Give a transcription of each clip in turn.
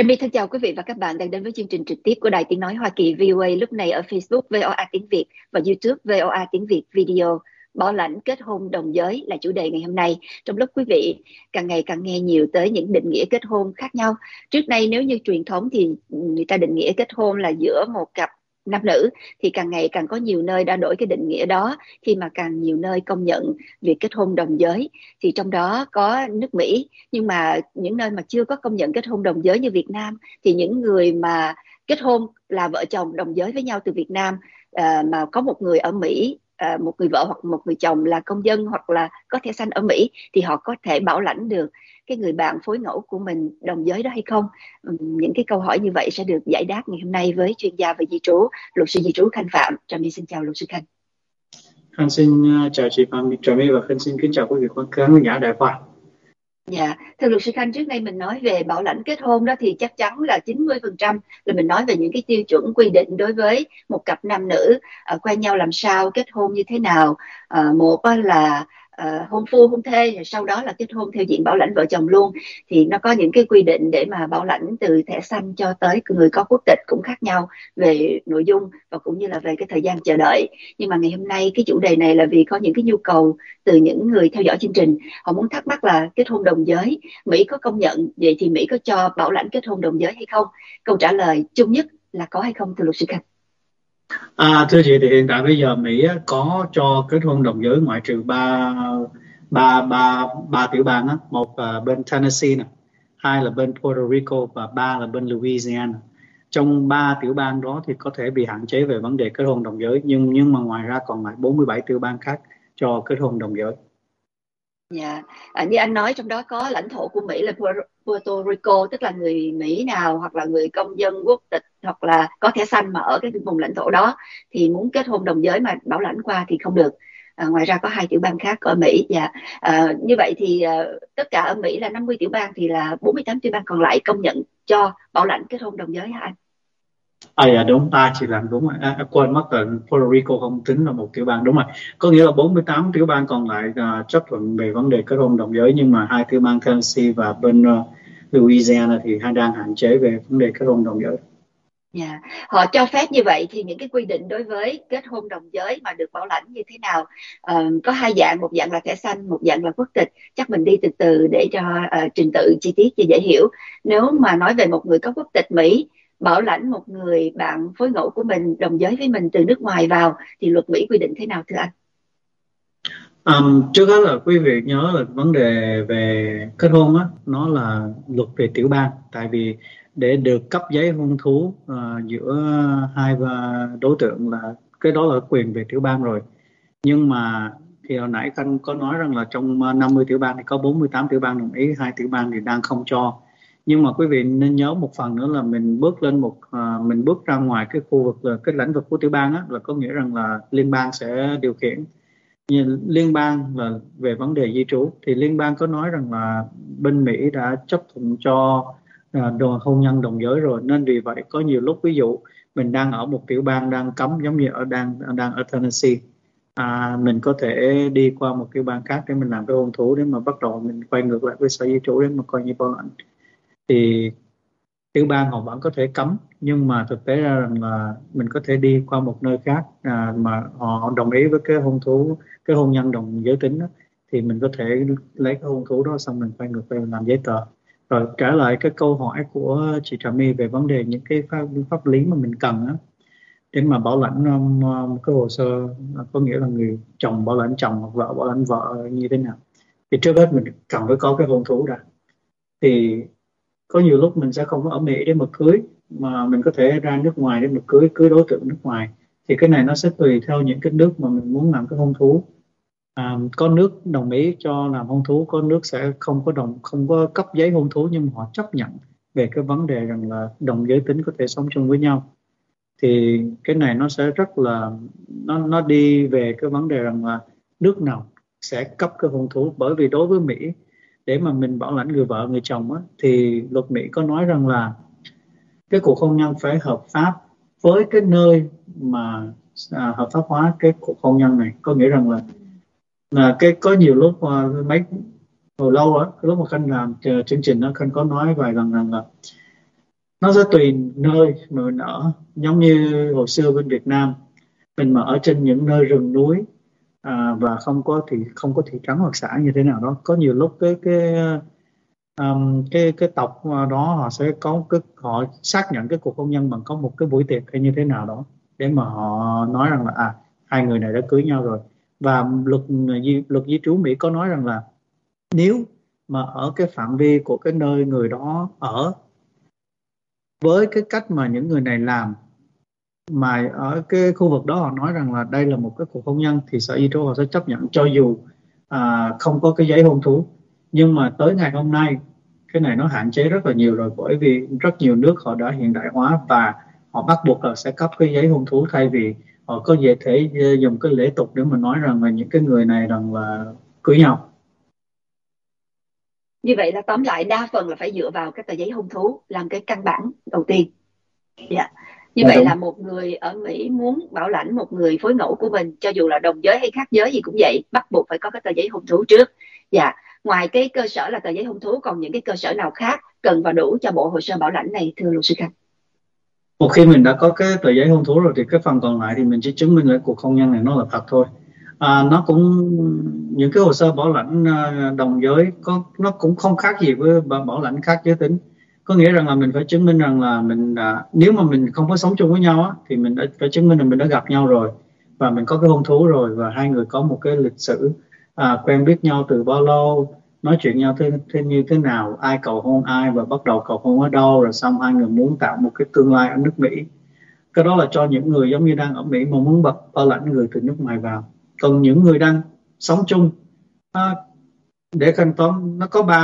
Trà My thân chào quý vị và các bạn đang đến với chương trình trực tiếp của Đài Tiếng Nói Hoa Kỳ VOA, lúc này ở Facebook VOA Tiếng Việt và YouTube VOA Tiếng Việt Video. Bảo lãnh kết hôn đồng giới là chủ đề ngày hôm nay, trong lúc quý vị càng ngày càng nghe nhiều tới những định nghĩa kết hôn khác nhau. Trước đây nếu như truyền thống thì người ta định nghĩa kết hôn là giữa một cặp nam nữ, thì càng ngày càng có nhiều nơi đã đổi cái định nghĩa đó, khi mà càng nhiều nơi công nhận việc kết hôn đồng giới. Thì trong đó có nước Mỹ, nhưng mà những nơi mà chưa có công nhận kết hôn đồng giới như Việt Nam thì những người mà kết hôn là vợ chồng đồng giới với nhau từ Việt Nam, mà có một người ở Mỹ, một người vợ hoặc một người chồng là công dân hoặc là có thẻ xanh ở Mỹ, thì họ có thể bảo lãnh được cái người bạn phối ngẫu của mình đồng giới đó hay không? Những cái câu hỏi như vậy sẽ được giải đáp ngày hôm nay với chuyên gia về di trú, luật sư di trú Khanh Phạm. Trà My xin chào luật sư Khanh. Khanh xin chào chị Trà My và Khanh xin kính chào quý vị khán giả Đài Khoa. Dạ, thưa luật sư Khanh, trước đây mình nói về bảo lãnh kết hôn đó thì chắc chắn là 90% là mình nói về những cái tiêu chuẩn quy định đối với một cặp nam nữ quen nhau làm sao, kết hôn như thế nào. Một là hôn phu hôn thê, sau đó là kết hôn theo diện bảo lãnh vợ chồng luôn, thì nó có những cái quy định để mà bảo lãnh từ thẻ xanh cho tới người có quốc tịch cũng khác nhau về nội dung và cũng như là về cái thời gian chờ đợi. Nhưng mà ngày hôm nay cái chủ đề này là vì có những cái nhu cầu từ những người theo dõi chương trình, họ muốn thắc mắc là kết hôn đồng giới Mỹ có công nhận, vậy thì Mỹ có cho bảo lãnh kết hôn đồng giới hay không? Câu trả lời chung nhất là có hay không, thưa luật sư Khanh? Thưa chị, thì hiện tại bây giờ Mỹ có cho kết hôn đồng giới ngoại trừ ba tiểu bang á, một là bên Tennessee nè, hai là bên Puerto Rico và ba là bên Louisiana. Trong ba tiểu bang đó thì có thể bị hạn chế về vấn đề kết hôn đồng giới, nhưng mà ngoài ra còn lại 47 tiểu bang khác cho kết hôn đồng giới. Dạ, như anh nói trong đó có lãnh thổ của Mỹ là Puerto Rico, tức là người Mỹ nào hoặc là người công dân quốc tịch hoặc là có thẻ xanh mà ở cái vùng lãnh thổ đó thì muốn kết hôn đồng giới mà bảo lãnh qua thì không được. Ngoài ra có 2 tiểu bang khác ở Mỹ. Dạ, như vậy thì tất cả ở Mỹ là 50 tiểu bang thì là 48 tiểu bang còn lại công nhận cho bảo lãnh kết hôn đồng giới hả anh? Dạ đúng, chị làm đúng rồi. Quên mất là Puerto Rico không tính là một tiểu bang, đúng rồi. Có nghĩa là 48 tiểu bang còn lại chấp thuận về vấn đề kết hôn đồng giới, nhưng mà 2 tiểu bang Tennessee và bên Louisiana thì đang hạn chế về vấn đề kết hôn đồng giới. Yeah. Họ cho phép như vậy thì những cái quy định đối với kết hôn đồng giới mà được bảo lãnh như thế nào? Có 2 dạng, một dạng là thẻ xanh, một dạng là quốc tịch. Chắc mình đi từ từ để cho trình tự chi tiết cho dễ hiểu. Nếu mà nói về một người có quốc tịch Mỹ bảo lãnh một người bạn phối ngẫu của mình đồng giới với mình từ nước ngoài vào thì luật Mỹ quy định thế nào thưa anh? Trước hết là quý vị nhớ là vấn đề về kết hôn á, nó là luật về tiểu bang. Tại vì để được cấp giấy hôn thú giữa hai đối tượng là cái đó là quyền về tiểu bang rồi. Nhưng mà thì hồi nãy Khanh có nói rằng là trong 50 tiểu bang thì có 48 tiểu bang đồng ý, 2 tiểu bang thì đang không cho. Nhưng mà quý vị nên nhớ một phần nữa là mình bước lên mình bước ra ngoài cái khu vực, cái lĩnh vực của tiểu bang á, là có nghĩa rằng là liên bang sẽ điều khiển. Như liên bang là về vấn đề di trú thì liên bang có nói rằng là bên Mỹ đã chấp thuận cho hôn nhân đồng giới rồi, nên vì vậy có nhiều lúc ví dụ mình đang ở một tiểu bang đang cấm, giống như đang ở Tennessee, mình có thể đi qua một tiểu bang khác để mình làm cái hôn thú, để mà bắt đầu mình quay ngược lại với sở di trú để mà coi như bảo lãnh. Thì tiểu bang họ vẫn có thể cấm, nhưng mà thực tế ra rằng là mình có thể đi qua một nơi khác mà họ đồng ý với cái hôn thú, cái hôn nhân đồng giới tính đó, thì mình có thể lấy cái hôn thú đó xong mình quay ngược về làm giấy tờ. Rồi trả lại cái câu hỏi của chị Trà My về vấn đề những cái pháp lý mà mình cần á, để mà bảo lãnh một cái hồ sơ, có nghĩa là người chồng bảo lãnh chồng hoặc vợ bảo lãnh vợ như thế nào, thì trước hết mình cần phải có cái hôn thú ra. Thì có nhiều lúc mình sẽ không có ở Mỹ để mà cưới, mà mình có thể ra nước ngoài để mà cưới đối tượng nước ngoài. Thì cái này nó sẽ tùy theo những cái nước mà mình muốn làm cái hôn thú. Có nước đồng ý cho làm hôn thú, có nước sẽ không có cấp giấy hôn thú, nhưng mà họ chấp nhận về cái vấn đề rằng là đồng giới tính có thể sống chung với nhau. Thì cái này nó sẽ rất là nó đi về cái vấn đề rằng là nước nào sẽ cấp cái hôn thú. Bởi vì đối với Mỹ, để mà mình bảo lãnh người vợ người chồng á, thì luật Mỹ có nói rằng là cái cuộc hôn nhân phải hợp pháp với cái nơi mà hợp pháp hóa cái cuộc hôn nhân này. Có nghĩa rằng là cái có nhiều lúc hồi lâu á, lúc mà Khanh làm chương trình đó, Khanh có nói vài lần rằng là Nó sẽ tùy nơi mà mình ở, giống như hồi xưa bên Việt Nam mình mà ở trên những nơi rừng núi, và không có thị trấn hoặc xã như thế nào đó, có nhiều lúc cái tộc đó họ sẽ có họ xác nhận cái cuộc hôn nhân bằng có một cái buổi tiệc hay như thế nào đó, để mà họ nói rằng là hai người này đã cưới nhau rồi. Và luật di trú Mỹ có nói rằng là nếu mà ở cái phạm vi của cái nơi người đó ở, với cái cách mà những người này làm, mà ở cái khu vực đó họ nói rằng là đây là một cái cuộc hôn nhân, thì Sở Di trú họ sẽ chấp nhận cho dù không có cái giấy hôn thú. Nhưng mà tới ngày hôm nay cái này nó hạn chế rất là nhiều rồi, bởi vì rất nhiều nước họ đã hiện đại hóa và họ bắt buộc là sẽ cấp cái giấy hôn thú, thay vì họ có thể dùng cái lễ tục để mà nói rằng là những cái người này rằng là cưới nhau. Như vậy là tóm lại đa phần là phải dựa vào cái tờ giấy hôn thú làm cái căn bản đầu tiên. Dạ. Như vậy Đúng. là một người ở Mỹ muốn bảo lãnh một người phối ngẫu của mình, cho dù là đồng giới hay khác giới gì cũng vậy, bắt buộc phải có cái tờ giấy hôn thú trước. Dạ. Ngoài cái cơ sở là tờ giấy hôn thú, còn những cái cơ sở nào khác cần và đủ cho bộ hồ sơ bảo lãnh này, thưa luật sư Khanh? Một khi mình đã có cái tờ giấy hôn thú rồi thì cái phần còn lại thì mình chỉ chứng minh là cuộc hôn nhân này nó là thật thôi. Nó cũng, những cái hồ sơ bảo lãnh đồng giới nó cũng không khác gì với bảo lãnh khác giới tính. Có nghĩa rằng là mình phải chứng minh rằng là mình nếu mà mình không có sống chung với nhau á, thì mình đã phải chứng minh là mình đã gặp nhau rồi và mình có cái hôn thú rồi, và hai người có một cái lịch sử quen biết nhau từ bao lâu, nói chuyện nhau thế như thế nào, ai cầu hôn ai và bắt đầu cầu hôn ở đâu, rồi xong hai người muốn tạo một cái tương lai ở nước Mỹ. Cái đó là cho những người giống như đang ở Mỹ mà muốn bảo lãnh người từ nước ngoài vào. Còn những người đang sống chung, để thanh toán, nó có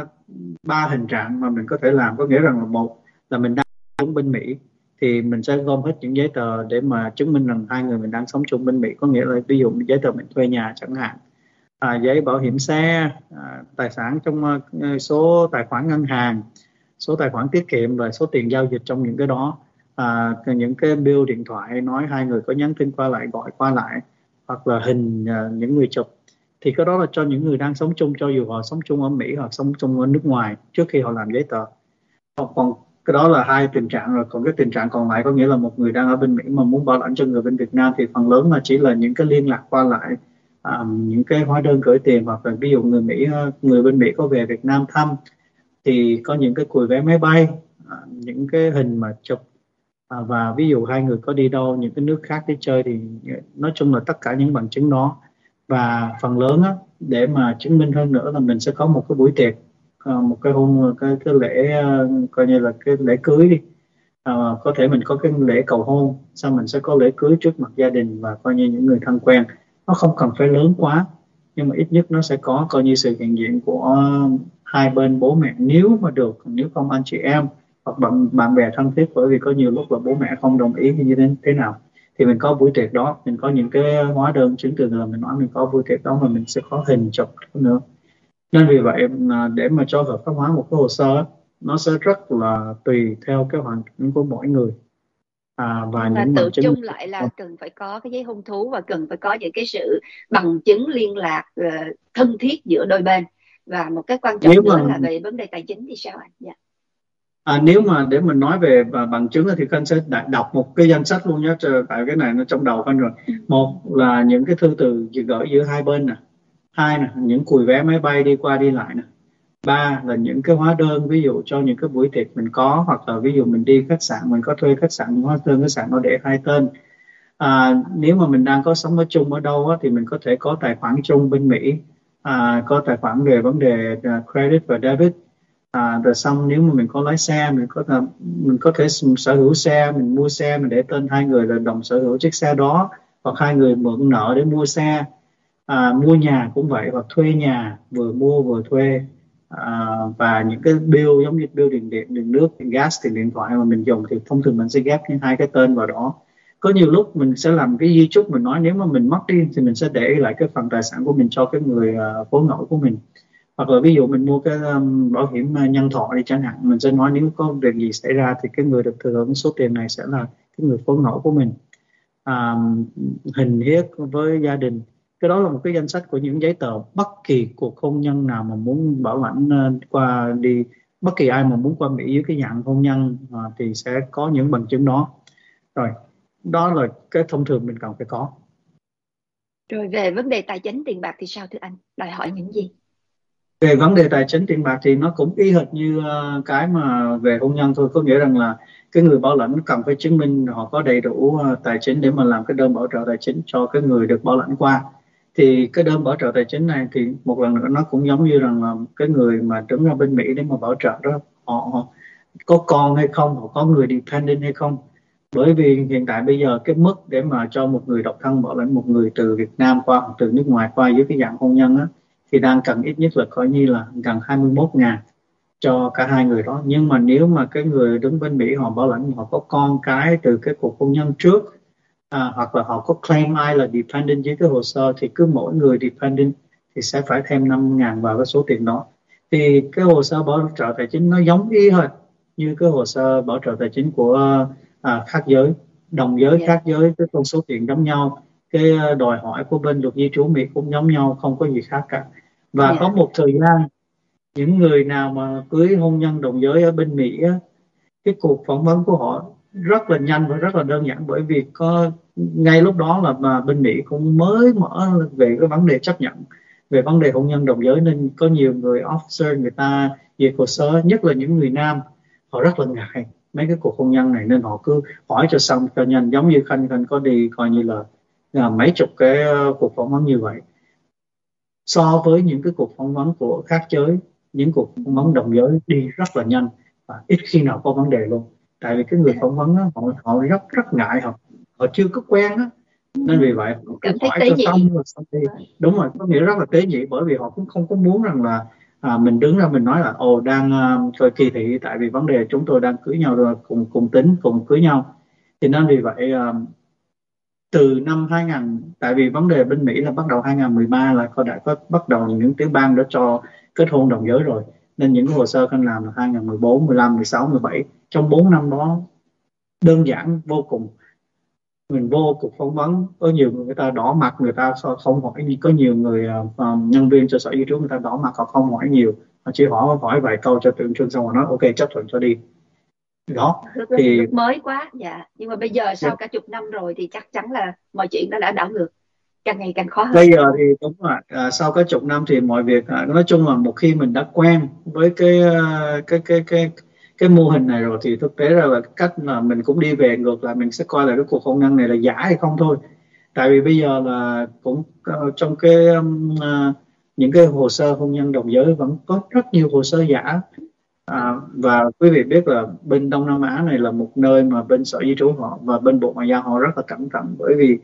ba hình trạng mà mình có thể làm. Có nghĩa rằng là một là mình đang sống bên Mỹ thì mình sẽ gom hết những giấy tờ để mà chứng minh rằng hai người mình đang sống chung bên Mỹ. Có nghĩa là ví dụ giấy tờ mình thuê nhà chẳng hạn, giấy bảo hiểm xe, tài sản trong số tài khoản ngân hàng, số tài khoản tiết kiệm và số tiền giao dịch trong những cái đó, những cái bill điện thoại nói hai người có nhắn tin qua lại, gọi qua lại, hoặc là hình những người chụp. Thì cái đó là cho những người đang sống chung, cho dù họ sống chung ở Mỹ hoặc sống chung ở nước ngoài trước khi họ làm giấy tờ. Còn cái đó là hai tình trạng rồi. Còn cái tình trạng còn lại có nghĩa là một người đang ở bên Mỹ mà muốn bảo lãnh cho người bên Việt Nam, thì phần lớn là chỉ là những cái liên lạc qua lại, những cái hóa đơn gửi tiền, hoặc là ví dụ người bên Mỹ có về Việt Nam thăm thì có những cái cùi vé máy bay, những cái hình mà chụp, và ví dụ hai người có đi đâu những cái nước khác đi chơi, thì nói chung là tất cả những bằng chứng đó. Và phần lớn á, để mà chứng minh hơn nữa là mình sẽ có một cái buổi tiệc, một cái cái lễ, coi như là cái lễ cưới đi. Có thể mình có cái lễ cầu hôn, sau mình sẽ có lễ cưới trước mặt gia đình và coi như những người thân quen. Nó không cần phải lớn quá, nhưng mà ít nhất nó sẽ có coi như sự hiện diện của hai bên bố mẹ nếu mà được, nếu không anh chị em hoặc bạn bè thân thiết, bởi vì có nhiều lúc là bố mẹ không đồng ý như thế nào, thì mình có buổi tiệc đó, mình có những cái hóa đơn chứng từ là mình nói mình có buổi tiệc đó, mà mình sẽ có hình chụp nữa. Nên vì vậy để mà cho hợp pháp hóa một cái hồ sơ, nó sẽ rất là tùy theo cái hoàn cảnh của mỗi người, và Nhưng mà những tự bằng chứng. chung lại là cần phải có cái giấy hôn thú và cần phải có những cái sự bằng chứng liên lạc thân thiết giữa đôi bên. Và một cái quan trọng Nếu nữa mà là về vấn đề tài chính thì sao anh? Dạ. nếu mà để mình nói về bằng chứng thì Khanh sẽ đọc một cái danh sách luôn nhé, tại cái này nó trong đầu Khanh rồi. Một là những cái thư từ gửi giữa hai bên nè, hai nè những cùi vé máy bay đi qua đi lại nè, ba là những cái hóa đơn ví dụ cho những cái buổi tiệc mình có, hoặc là ví dụ mình đi khách sạn mình có thuê khách sạn, hóa đơn khách sạn nó để hai tên. Nếu mà mình đang có sống ở chung ở đâu á, thì mình có thể có tài khoản chung bên Mỹ, có tài khoản về vấn đề credit và debit. Rồi xong nếu mà mình có lái xe, mình có thể sở hữu xe, mình mua xe mình để tên hai người là đồng sở hữu chiếc xe đó, hoặc hai người mượn nợ để mua xe. Mua nhà cũng vậy, hoặc thuê nhà vừa mua vừa thuê. Và những cái bill giống như bill điện nước, điện gas, tiền điện thoại mà mình dùng thì thông thường mình sẽ ghép những hai cái tên vào đó. Có nhiều lúc mình sẽ làm cái di chúc, mình nói nếu mà mình mất đi thì mình sẽ để lại cái phần tài sản của mình cho cái người phối ngẫu của mình. Hoặc là ví dụ mình mua cái bảo hiểm nhân thọ đi chẳng hạn, mình sẽ nói nếu có việc gì xảy ra thì cái người được thừa hưởng số tiền này sẽ là cái người phối ngẫu của mình. Hình hiếp với gia đình. Cái đó là một cái danh sách của những giấy tờ bất kỳ cuộc hôn nhân nào mà muốn bảo lãnh qua đi bất kỳ ai mà muốn qua Mỹ dưới cái dạng hôn nhân thì sẽ có những bằng chứng đó. Rồi, đó là cái thông thường mình cần phải có. Rồi về vấn đề tài chính tiền bạc thì sao thưa anh? Đòi hỏi những gì? Về vấn đề tài chính tiền bạc thì nó cũng y hệt như cái mà về hôn nhân thôi, có nghĩa rằng là cái người bảo lãnh cần phải chứng minh họ có đầy đủ tài chính để mà làm cái đơn bảo trợ tài chính cho cái người được bảo lãnh qua. Thì cái đơn bảo trợ tài chính này thì một lần nữa nó cũng giống như rằng là cái người mà đứng ra bên Mỹ để mà bảo trợ đó, họ có con hay không, họ có người dependent hay không. Bởi vì hiện tại bây giờ cái mức để mà cho một người độc thân bảo lãnh một người từ Việt Nam qua hoặc từ nước ngoài qua dưới cái dạng hôn nhân á, thì đang cần ít nhất là coi như là gần 21.000 cho cả hai người đó. Nhưng mà nếu mà cái người đứng bên Mỹ họ bảo lãnh họ có con cái từ cái cuộc hôn nhân trước, hoặc là họ có claim ai là dependent dưới cái hồ sơ, thì cứ mỗi người dependent thì sẽ phải thêm 5.000 vào cái số tiền đó. Thì cái hồ sơ bảo trợ tài chính nó giống y hệt như cái hồ sơ bảo trợ tài chính của khác giới, đồng giới, khác giới, cái con số tiền giống nhau, cái đòi hỏi của bên luật di trú Mỹ cũng giống nhau, không có gì khác cả. Và có một thời gian những người nào mà cưới hôn nhân đồng giới ở bên Mỹ á, cái cuộc phỏng vấn của họ rất là nhanh và rất là đơn giản, bởi vì có ngay lúc đó là mà bên Mỹ cũng mới mở về cái vấn đề chấp nhận về vấn đề hôn nhân đồng giới, nên có nhiều người officer người ta duyệt hồ sơ, nhất là những người nam, họ rất là ngại mấy cái cuộc hôn nhân này, nên họ cứ hỏi cho xong cho nhanh, giống như Khanh có đi coi như là mấy chục cái cuộc phỏng vấn như vậy. So với những cái cuộc phỏng vấn của khác giới, những cuộc phỏng vấn đồng giới đi rất là nhanh và ít khi nào có vấn đề luôn. Tại vì cái người phỏng vấn á, họ rất ngại, họ chưa có quen á, nên vì vậy họ cứ hỏi cho xong rồi xong đi. Đúng rồi, có nghĩa rất là tế nhị, bởi vì họ cũng không có muốn rằng là mình đứng ra mình nói là đang coi kỳ thị, tại vì vấn đề chúng tôi đang cưới nhau rồi, cùng tính cùng cưới nhau. Thì nên vì vậy từ năm 2000, tại vì vấn đề bên Mỹ là bắt đầu 2013 là đã có bắt đầu những tiểu bang đã cho kết hôn đồng giới rồi, nên những cái hồ sơ Khanh làm là 2014, 15, 16, 17, trong 4 năm đó đơn giản vô cùng. Mình vô cuộc phỏng vấn, có nhiều người ta đỏ mặt, người ta không hỏi, có nhiều người nhân viên cho sở di trú người ta đỏ mặt, họ không hỏi nhiều, họ chỉ hỏi vài câu cho tượng trưng xong rồi nói ok chấp thuận cho đi. Đó thì lúc mới quá. Nhưng mà bây giờ sau cả chục năm rồi thì chắc chắn là mọi chuyện đã đảo ngược, càng ngày càng khó hơn. Bây giờ thì đúng rồi, sau cái chục năm thì mọi việc nói chung là một khi mình đã quen với cái mô hình này rồi thì thực tế ra là cách là mình cũng đi về ngược lại, mình sẽ coi là cái cuộc hôn nhân này là giả hay không thôi. Tại vì bây giờ là cũng trong những cái hồ sơ hôn nhân đồng giới vẫn có rất nhiều hồ sơ giả. Và quý vị biết là bên Đông Nam Á này là một nơi mà bên sở di trú họ và bên Bộ Ngoại giao họ rất là cẩn thận, bởi vì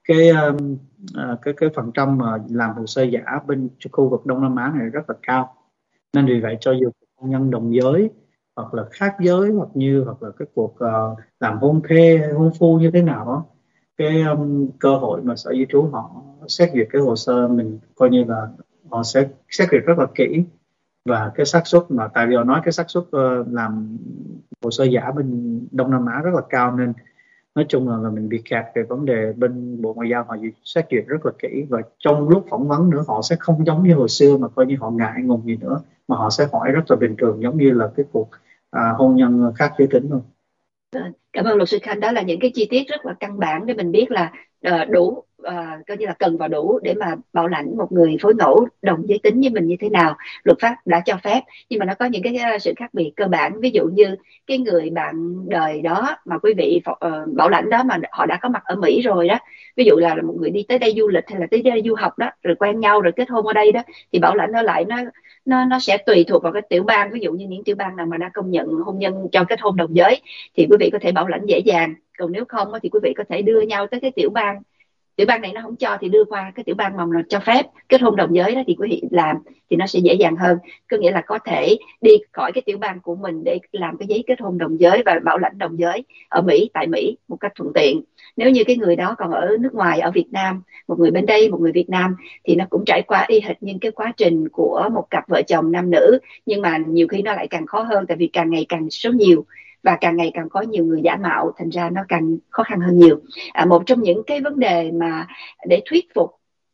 cái phần trăm mà làm hồ sơ giả bên khu vực Đông Nam Á này rất là cao. Nên vì vậy cho dù hôn nhân đồng giới hoặc là khác giới hoặc là cái cuộc làm hôn thê hay hôn phu như thế nào đó, cái cơ hội mà sở di trú họ xét duyệt cái hồ sơ mình coi như là họ sẽ xét duyệt rất là kỹ. Và cái xác suất mà tại vì họ nói cái xác suất làm hồ sơ giả bên Đông Nam Á rất là cao, nên nói chung là mình bị kẹt về vấn đề bên Bộ Ngoại giao họ xét duyệt rất là kỹ. Và trong lúc phỏng vấn nữa họ sẽ không giống như hồi xưa mà coi như họ ngại ngùng gì nữa, mà họ sẽ hỏi rất là bình thường, giống như là cái cuộc hôn nhân khác giới tính luôn. Cảm ơn luật sư Khanh, đó là những cái chi tiết rất là căn bản để mình biết là đủ coi như là cần và đủ để mà bảo lãnh một người phối ngẫu đồng giới tính như mình như thế nào, luật pháp đã cho phép. Nhưng mà nó có những cái sự khác biệt cơ bản, ví dụ như cái người bạn đời đó mà quý vị bảo lãnh đó mà họ đã có mặt ở Mỹ rồi đó, ví dụ là một người đi tới đây du lịch hay là tới đây du học đó, rồi quen nhau rồi kết hôn ở đây đó, thì bảo lãnh nó lại nó sẽ tùy thuộc vào cái tiểu bang. Ví dụ như những tiểu bang nào mà đã công nhận hôn nhân cho kết hôn đồng giới thì quý vị có thể bảo lãnh dễ dàng, còn nếu không thì quý vị có thể đưa nhau tới cái tiểu bang này nó không cho thì đưa qua cái tiểu bang mà cho phép kết hôn đồng giới đó thì quý vị làm thì nó sẽ dễ dàng hơn. Có nghĩa là có thể đi khỏi cái tiểu bang của mình để làm cái giấy kết hôn đồng giới và bảo lãnh đồng giới ở Mỹ, tại Mỹ một cách thuận tiện. Nếu như cái người đó còn ở nước ngoài, ở Việt Nam, một người bên đây một người Việt Nam, thì nó cũng trải qua y hệt những cái quá trình của một cặp vợ chồng nam nữ, nhưng mà nhiều khi nó lại càng khó hơn, tại vì càng ngày càng số nhiều và càng ngày càng có nhiều người giả mạo, thành ra nó càng khó khăn hơn nhiều. Một trong những cái vấn đề mà để thuyết phục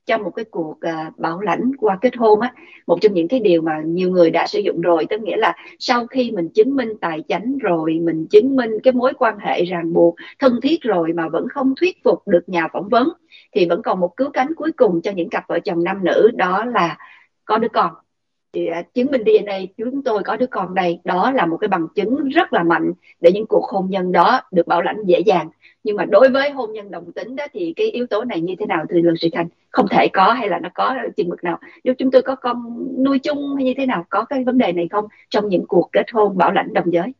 trong một cái cuộc bảo lãnh qua kết hôn á, một trong những cái điều mà nhiều người đã sử dụng rồi, tức nghĩa là sau khi mình chứng minh tài chánh rồi, mình chứng minh cái mối quan hệ ràng buộc thân thiết rồi mà vẫn không thuyết phục được nhà phỏng vấn, thì vẫn còn một cứu cánh cuối cùng cho những cặp vợ chồng nam nữ, đó là có đứa con. Thì chứng minh DNA chúng tôi có đứa con đây, đó là một cái bằng chứng rất là mạnh để những cuộc hôn nhân đó được bảo lãnh dễ dàng. Nhưng mà đối với hôn nhân đồng tính đó thì cái yếu tố này như thế nào, thưa luật sư Khanh? Không thể có, hay là nó có chừng mực nào? Nếu chúng tôi có con nuôi chung hay như thế nào, có cái vấn đề này không trong những cuộc kết hôn bảo lãnh đồng giới?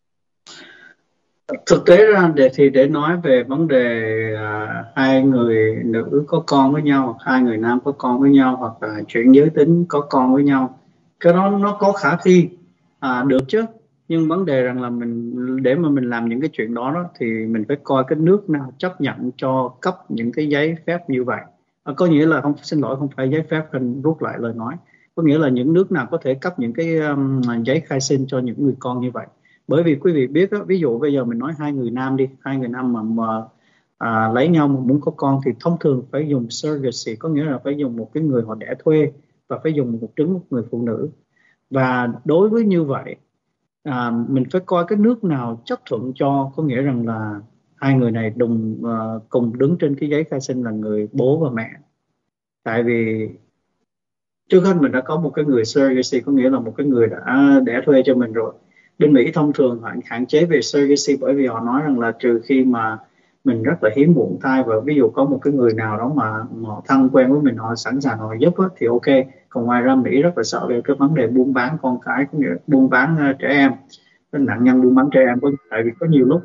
Thực tế ra để nói về vấn đề hai người nữ có con với nhau, hai người nam có con với nhau, hoặc là chuyển giới tính có con với nhau, cái đó nó có khả thi được chứ. Nhưng vấn đề rằng là để mà mình làm những cái chuyện đó, thì mình phải coi cái nước nào chấp nhận cho cấp những cái giấy phép như vậy. Có nghĩa là không phải giấy phép, cần rút lại lời nói, có nghĩa là những nước nào có thể cấp những cái giấy khai sinh cho những người con như vậy. Bởi vì quý vị biết đó, ví dụ bây giờ mình nói hai người nam đi, hai người nam mà lấy nhau mà muốn có con thì thông thường phải dùng surrogacy, có nghĩa là phải dùng một cái người họ đẻ thuê và phải dùng một trứng một người phụ nữ. Và đối với như vậy mình phải coi cái nước nào chấp thuận cho, có nghĩa rằng là hai người này cùng đứng trên cái giấy khai sinh là người bố và mẹ. Tại vì trước hết mình đã có một cái người surrogacy, có nghĩa là một cái người đã đẻ thuê cho mình rồi. Bên Mỹ thông thường họ hạn chế về surrogacy bởi vì họ nói rằng là trừ khi mà mình rất là hiếm muộn thai, và ví dụ có một cái người nào đó mà họ thân quen với mình, họ sẵn sàng họ giúp thì ok. Còn ngoài ra Mỹ rất là sợ về cái vấn đề buôn bán con cái, cũng như buôn bán trẻ em, cái nạn nhân buôn bán trẻ em. Tại vì có nhiều lúc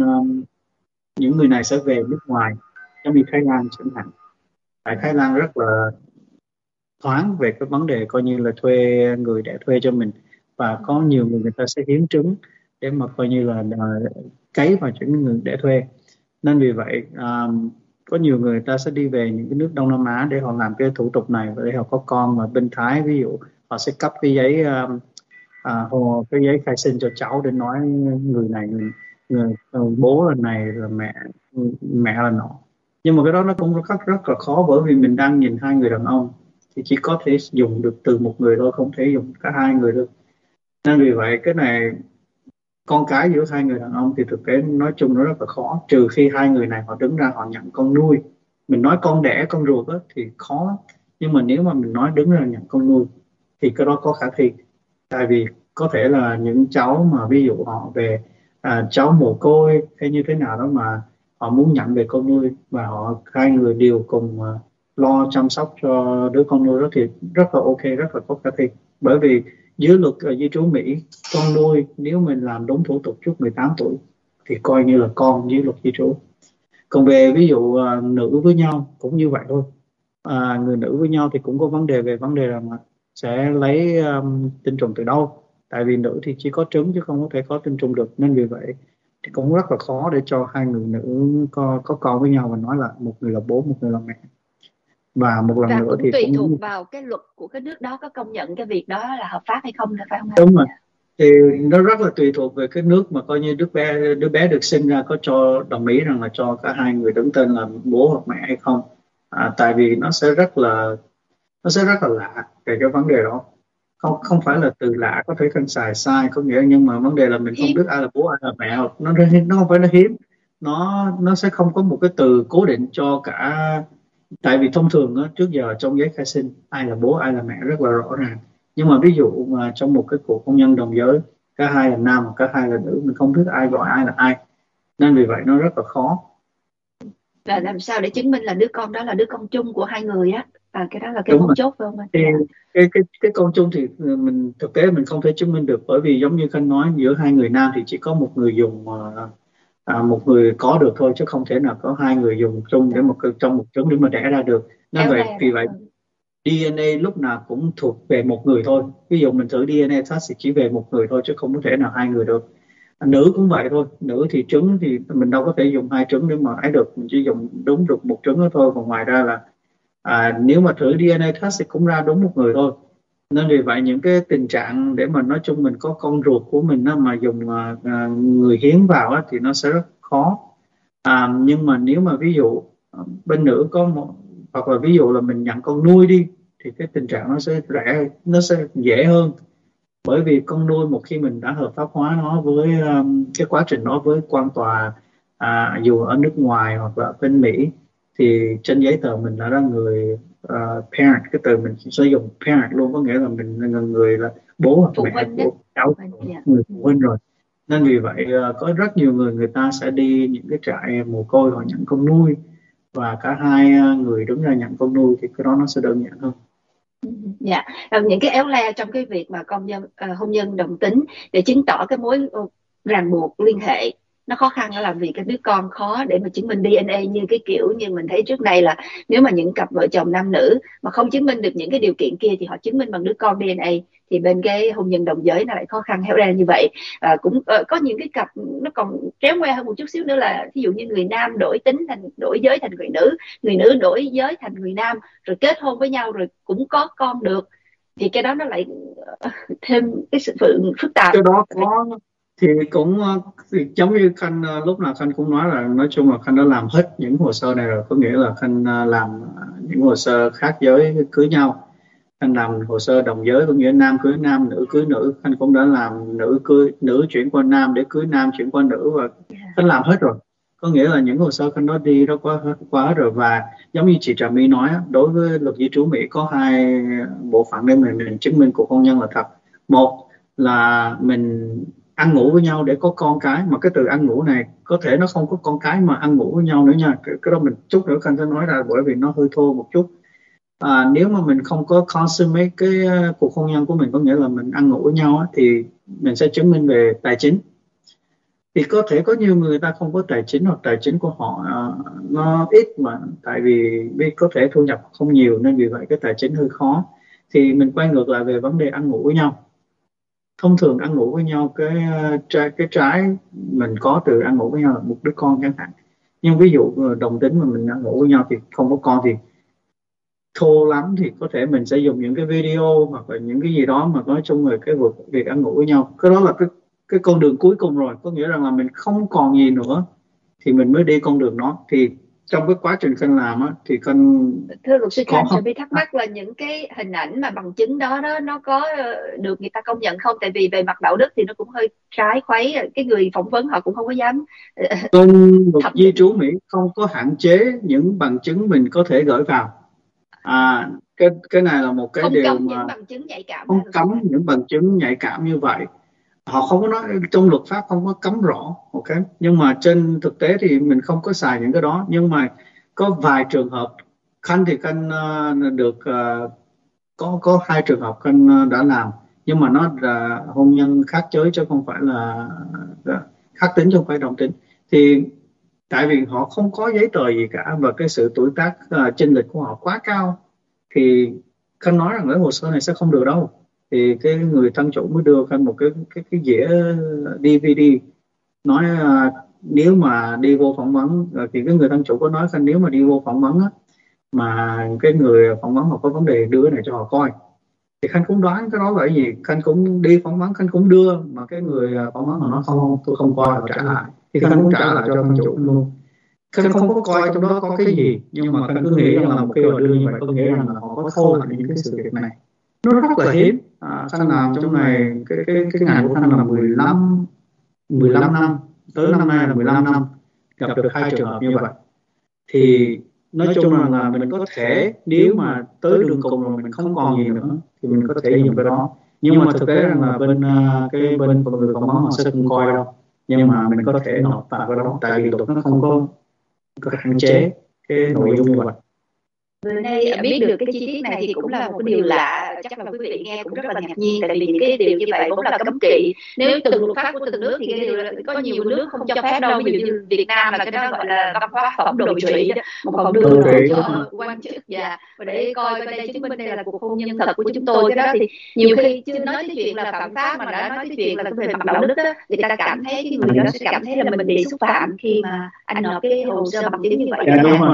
những người này sẽ về nước ngoài, giống như Thái Lan chẳng hạn. Tại Thái Lan rất là thoáng về cái vấn đề coi như là thuê người để thuê cho mình, và có nhiều người ta sẽ hiến trứng để mà coi như là cấy vào những người để thuê. Nên vì vậy có nhiều người ta sẽ đi về những cái nước Đông Nam Á để họ làm cái thủ tục này và để họ có con. Mà bên Thái ví dụ họ sẽ cấp cái giấy cái giấy khai sinh cho cháu để nói người này người bố là này, là mẹ là nọ. Nhưng mà cái đó nó cũng rất là khó, bởi vì mình đang nhìn hai người đàn ông thì chỉ có thể dùng được từ một người thôi, không thể dùng cả hai người được. Nên vì vậy cái này, con cái giữa hai người đàn ông thì thực tế nói chung nó rất là khó, trừ khi hai người này họ đứng ra họ nhận con nuôi. Mình nói con đẻ con ruột đó, thì khó lắm. Nhưng mà nếu mà mình nói đứng ra nhận con nuôi thì cái đó có khả thi. Tại vì có thể là những cháu mà ví dụ họ về cháu mồ côi hay như thế nào đó mà họ muốn nhận về con nuôi, và hai người đều cùng lo chăm sóc cho đứa con nuôi đó, thì rất là ok, rất là có khả thi. Bởi vì dưới luật di trú Mỹ, con nuôi nếu mình làm đúng thủ tục trước 18 tuổi thì coi như là con dưới luật di trú. Còn về ví dụ nữ với nhau cũng như vậy thôi. Người nữ với nhau thì cũng có vấn đề về vấn đề rằng sẽ lấy tinh trùng từ đâu. Tại vì nữ thì chỉ có trứng chứ không có thể có tinh trùng được. Nên vì vậy thì cũng rất là khó để cho hai người nữ có con với nhau và nói là một người là bố, một người là mẹ. Và một lần nữa cũng thì tùy thuộc vào cái luật của cái nước đó có công nhận cái việc đó là hợp pháp hay không, phải không? Đúng rồi. Thì nó rất là tùy thuộc về cái nước mà coi như đứa bé được sinh ra có cho đồng ý rằng là cho cả hai người đứng tên là bố hoặc mẹ hay không. Tại vì nó sẽ rất là lạ về cái vấn đề đó. Không phải là từ lạ có thể cần xài sai, có nghĩa, nhưng mà vấn đề là mình không biết ai là bố ai là mẹ. Nó không phải là hiếm, nó sẽ không có một cái từ cố định cho cả. Tại vì thông thường đó, trước giờ trong giấy khai sinh ai là bố ai là mẹ rất là rõ ràng. Nhưng mà ví dụ mà trong một cái cuộc hôn nhân đồng giới, cả hai là nam hoặc cả hai là nữ, mình không biết ai gọi ai là ai. Nên vì vậy nó rất là khó. Và làm sao để chứng minh là đứa con đó là đứa con chung của hai người á? Cái đó là cái mấu chốt, phải không anh? Thì cái con chung thì mình thực tế mình không thể chứng minh được, bởi vì giống như Khanh nói, giữa hai người nam thì chỉ có một người dùng một người có được thôi, chứ không thể nào có hai người dùng chung để trong một trứng để mà đẻ ra được. Nên vậy vì vậy DNA lúc nào cũng thuộc về một người thôi. Ví dụ mình thử DNA test thì chỉ về một người thôi, chứ không có thể nào hai người được. Nữ cũng vậy thôi. Nữ thì trứng thì mình đâu có thể dùng hai trứng để mà ấy được, mình chỉ dùng đúng được một trứng đó thôi. Còn ngoài ra là nếu mà thử DNA test thì cũng ra đúng một người thôi. Nên vì vậy những cái tình trạng để mà nói chung mình có con ruột của mình đó, mà dùng người hiến vào đó, thì nó sẽ rất khó. Nhưng mà nếu mà ví dụ bên nữ có hoặc là ví dụ là mình nhận con nuôi đi, thì cái tình trạng nó sẽ dễ hơn, bởi vì con nuôi một khi mình đã hợp pháp hóa nó với cái quá trình nó với quan tòa, dù ở nước ngoài hoặc là bên Mỹ, thì trên giấy tờ mình đã là người parent. Cái từ mình sử dụng parent luôn, có nghĩa là mình là người là bố hoặc Phụ mẹ huynh đó. của cháu, Dạ. người phụ huynh rồi. Nên vì vậy có rất nhiều người ta sẽ đi những cái trại mồ côi họ nhận con nuôi, và cả hai người đứng ra nhận con nuôi, thì cái đó nó sẽ đơn giản hơn. Dạ, những cái éo le trong cái việc mà hôn nhân đồng tính để chứng tỏ cái mối ràng buộc liên hệ nó khó khăn, đó là vì cái đứa con khó để mà chứng minh DNA, như cái kiểu như mình thấy trước đây là nếu mà những cặp vợ chồng nam nữ mà không chứng minh được những cái điều kiện kia thì họ chứng minh bằng đứa con DNA, thì bên cái hôn nhân đồng giới nó lại khó khăn héo le như vậy. Cũng có những cái cặp nó còn tréo ngoe hơn một chút xíu nữa, là ví dụ như người nam đổi giới thành người nữ đổi giới thành người nam, rồi kết hôn với nhau rồi cũng có con được, thì cái đó nó lại thêm cái sự phức tạp. Cái đó có, thì cũng thì giống như Khanh lúc nào Khanh cũng nói là, nói chung là Khanh đã làm hết những hồ sơ này rồi, có nghĩa là Khanh làm những hồ sơ khác giới cưới nhau. Khanh làm hồ sơ đồng giới, có nghĩa nam cưới nam, nữ cưới nữ. Khanh cũng đã làm nữ chuyển qua nam để cưới nam chuyển qua nữ, và Khanh làm hết rồi. Có nghĩa là những hồ sơ Khanh đó đi đó quá rồi. Và giống như chị Trà My nói, đối với luật di trú Mỹ có hai bộ phận để mình chứng minh cuộc hôn nhân là thật. Một là mình ăn ngủ với nhau để có con cái, mà cái từ ăn ngủ này có thể nó không có con cái mà ăn ngủ với nhau nữa nha. Cái đó mình chút nữa Khanh sẽ nói ra, bởi vì nó hơi thô một chút. Nếu mà mình không có consummate cái cuộc hôn nhân của mình, có nghĩa là mình ăn ngủ với nhau thì mình sẽ chứng minh về tài chính. Thì có thể có nhiều người ta không có tài chính, hoặc tài chính của họ nó ít, mà tại vì có thể thu nhập không nhiều, nên vì vậy cái tài chính hơi khó. Thì mình quay ngược lại về vấn đề ăn ngủ với nhau. Thông thường ăn ngủ với nhau, cái trái mình có từ ăn ngủ với nhau là một đứa con chẳng hạn. Nhưng ví dụ đồng tính mà mình ăn ngủ với nhau thì không có con, thì thô lắm thì có thể mình sẽ dùng những cái video hoặc là những cái gì đó mà nói chung về cái việc ăn ngủ với nhau. Cái đó là cái con đường cuối cùng rồi, có nghĩa rằng là mình không còn gì nữa thì mình mới đi con đường đó. Thì trong cái quá trình Khanh làm á, thì Khanh Thưa luật sư Khanh, Trà My thắc mắc là những cái hình ảnh mà bằng chứng đó nó có được người ta công nhận không? Tại vì về mặt đạo đức thì nó cũng hơi trái khuấy, cái người phỏng vấn họ cũng không có dám. Bên luật di trú Mỹ không có hạn chế những bằng chứng mình có thể gửi vào. Cái này là một cái không điều cấm mà những bằng chứng nhạy cảm, không cấm những bằng chứng nhạy cảm như vậy. Họ không có nói, trong luật pháp không có cấm rõ, ok. Nhưng mà trên thực tế thì mình không có xài những cái đó. Nhưng mà có vài trường hợp, Khanh được có hai trường hợp Khanh đã làm, nhưng mà nó là hôn nhân khác giới chứ không phải là khác tính, chứ không phải đồng tính. Thì tại vì họ không có giấy tờ gì cả, và cái sự tuổi tác chênh lệch của họ quá cao, thì Khanh nói rằng cái hồ sơ này sẽ không được đâu. Thì cái người thân chủ mới đưa Khanh một cái dĩa DVD, nói nếu mà đi vô phỏng vấn, thì cái người thân chủ có nói Khanh nếu mà đi vô phỏng vấn á, mà cái người phỏng vấn họ có vấn đề, đưa cái này cho họ coi. Thì Khanh cũng đoán cái đó là cái gì. Khanh cũng đi phỏng vấn, Khanh cũng đưa, mà cái người phỏng vấn họ nói không, tôi không coi, họ trả lại. Thì Khanh cũng trả lại cho thân chủ luôn. Khanh không có coi trong đó có cái gì, nhưng mà Khanh cứ nghĩ rằng là một khi họ đưa như vậy có nghĩa rằng là họ có thâu lại những cái sự việc này. Nó rất là hiếm. Khanh làm trong này, cái ngành của Khanh là 15 năm, tới năm nay là 15 năm, gặp được hai trường hợp như vậy. Thì nói chung là mình có thể, nếu mà tới đường cùng rồi mình không còn gì nữa thì mình có thể dùng cái đó. Nhưng mà thực tế rằng là bên người phỏng vấn họ sẽ không coi đâu. Nhưng mà mình có thể nộp vào cái đó, tại vì luật nó không có hạn chế cái nội dung như vậy. Bữa nay biết được cái chi tiết này thì cũng là một cái điều lạ, chắc là quý vị nghe cũng rất là ngạc nhiên, tại vì những cái điều như vậy vốn là cấm kỵ. Nếu từng luật pháp của từng nước thì cái điều là có nhiều nước không cho phép đâu. Ví dụ như Việt Nam là cái đó gọi là văn hóa phẩm đồi trụy đó, một phần đưa cho quan chức và để coi bên đây chứng minh đây là cuộc hôn nhân thật của chúng tôi. Cái đó thì nhiều khi chưa nói tới chuyện là phạm pháp, mà đã nói tới chuyện là về mặt đạo đức đó, người ta cảm thấy cái người đó sẽ cảm thấy là mình bị xúc phạm khi mà anh nộp cái hồ sơ bằng chứng như vậy.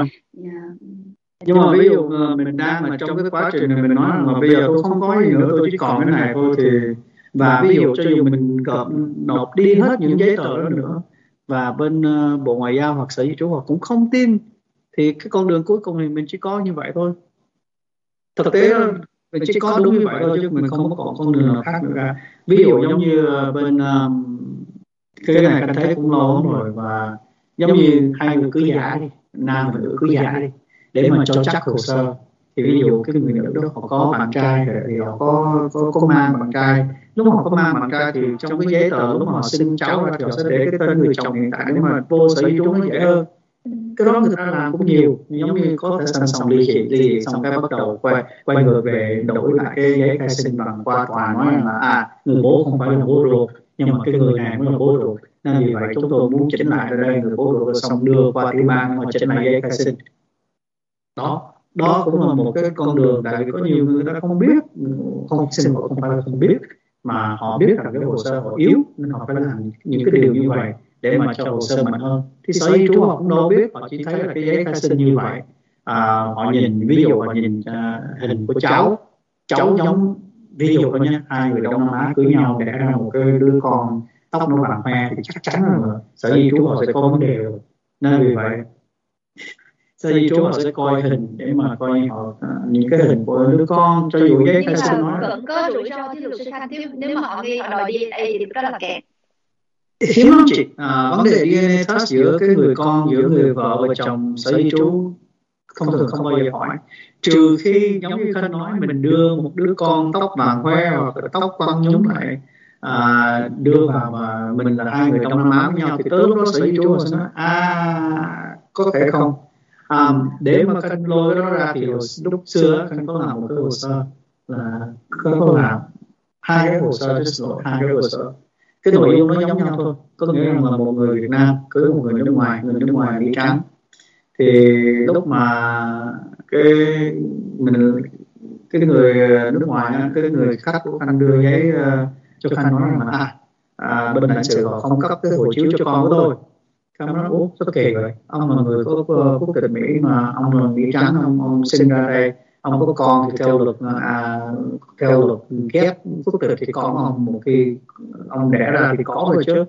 Nhưng mà ví dụ mình đang là trong cái quá trình này, mình nói rằng là bây giờ tôi không có gì nữa, tôi chỉ còn cái này thôi, thì và ví dụ cho dù mình nộp đi hết những giấy tờ đó nữa, và bên Bộ Ngoại giao hoặc Sở Di trú họ cũng không tin, thì cái con đường cuối cùng thì mình chỉ có như vậy thôi. Thực tế mình chỉ có đúng như vậy thôi, chứ mình không có còn con đường nào khác nữa cả. Ví dụ giống như bên cái này Khanh thấy cũng lâu lắm rồi, và giống như hai người cưới giả đi, nam và nữ cưới giả đi, để mà cho chắc hồ sơ, thì ví dụ cái người nữ đó họ có bạn trai thì họ có mang bạn trai. Lúc mà họ có mang bạn trai thì trong cái giấy tờ lúc mà họ sinh cháu ra thì họ sẽ để cái tên người chồng hiện tại, để mà vô sở di trú nó dễ hơn. Cái đó người ta làm cũng nhiều, giống như có thể sanh xong ly dị xong cái bắt đầu quay ngược về đổi lại cái giấy khai sinh bằng qua tòa, nói là người bố không phải là bố ruột, nhưng mà cái người này mới là bố ruột, nên vì vậy chúng tôi muốn chỉnh lại ở đây người bố ruột, rồi xong đưa qua tiểu bang mà chỉnh lại giấy khai sinh. Đó cũng là một cái con đường, tại vì có nhiều người ta không biết, không xin lỗi, không phải là không biết, mà họ biết rằng cái hồ sơ họ yếu, nên họ phải làm những cái điều như vậy để mà cho hồ sơ mạnh hơn. Thì sở di trú họ cũng đâu biết, họ chỉ thấy là cái giấy khai sinh như vậy. Họ nhìn, ví dụ họ nhìn hình của cháu giống, ví dụ thôi nhé, hai người Đông Nam Á cưới nhau đẻ ra một cái đứa con tóc nó vàng hoe, thì chắc chắn là sở di trú họ sẽ có vấn đề rồi. Nên vì vậy sở di trú họ sẽ coi hình để mà coi họ những cái hình của đứa con, cho dù giấy khai sinh nói vẫn có rủi ro, thí dụ sư Khanh, nếu mà họ nghi họ đòi DNA thì đó là kẹt. Hiếm lắm chị. Vấn đề DNA test giữa cái người con, giữa người vợ và chồng sở di trú không bao giờ hỏi, trừ khi giống như Khanh nói, mình đưa một đứa con tóc vàng hoe hoặc là tóc quăn nhúng lại đưa vào mà mình là hai người Đông Nam Á với nhau, thì tới lúc đó sở di trú sẽ nói có thể không. Để mà Khanh lôi cái đó ra thì lúc xưa Khanh có làm một cái hồ sơ, là có làm hai cái hồ sơ, hai cái hồ sơ, cái nội dung nó giống nhau thôi. Có nghĩa rằng là một người Việt Nam cưới một người nước ngoài Mỹ trắng. Thì lúc mà cái người nước ngoài, cái người khách của Khanh đưa giấy cho Khanh, nói rằng là bên lãnh sự họ không cấp cái hộ chiếu cho con của tôi. Khanh nói ủa sao kỳ vậy, ông là người có quốc tịch Mỹ mà ông là Mỹ trắng, ông sinh ra đây, ông có con thì theo luật ghép quốc tịch thì con ông một khi ông đẻ ra thì có rồi chứ,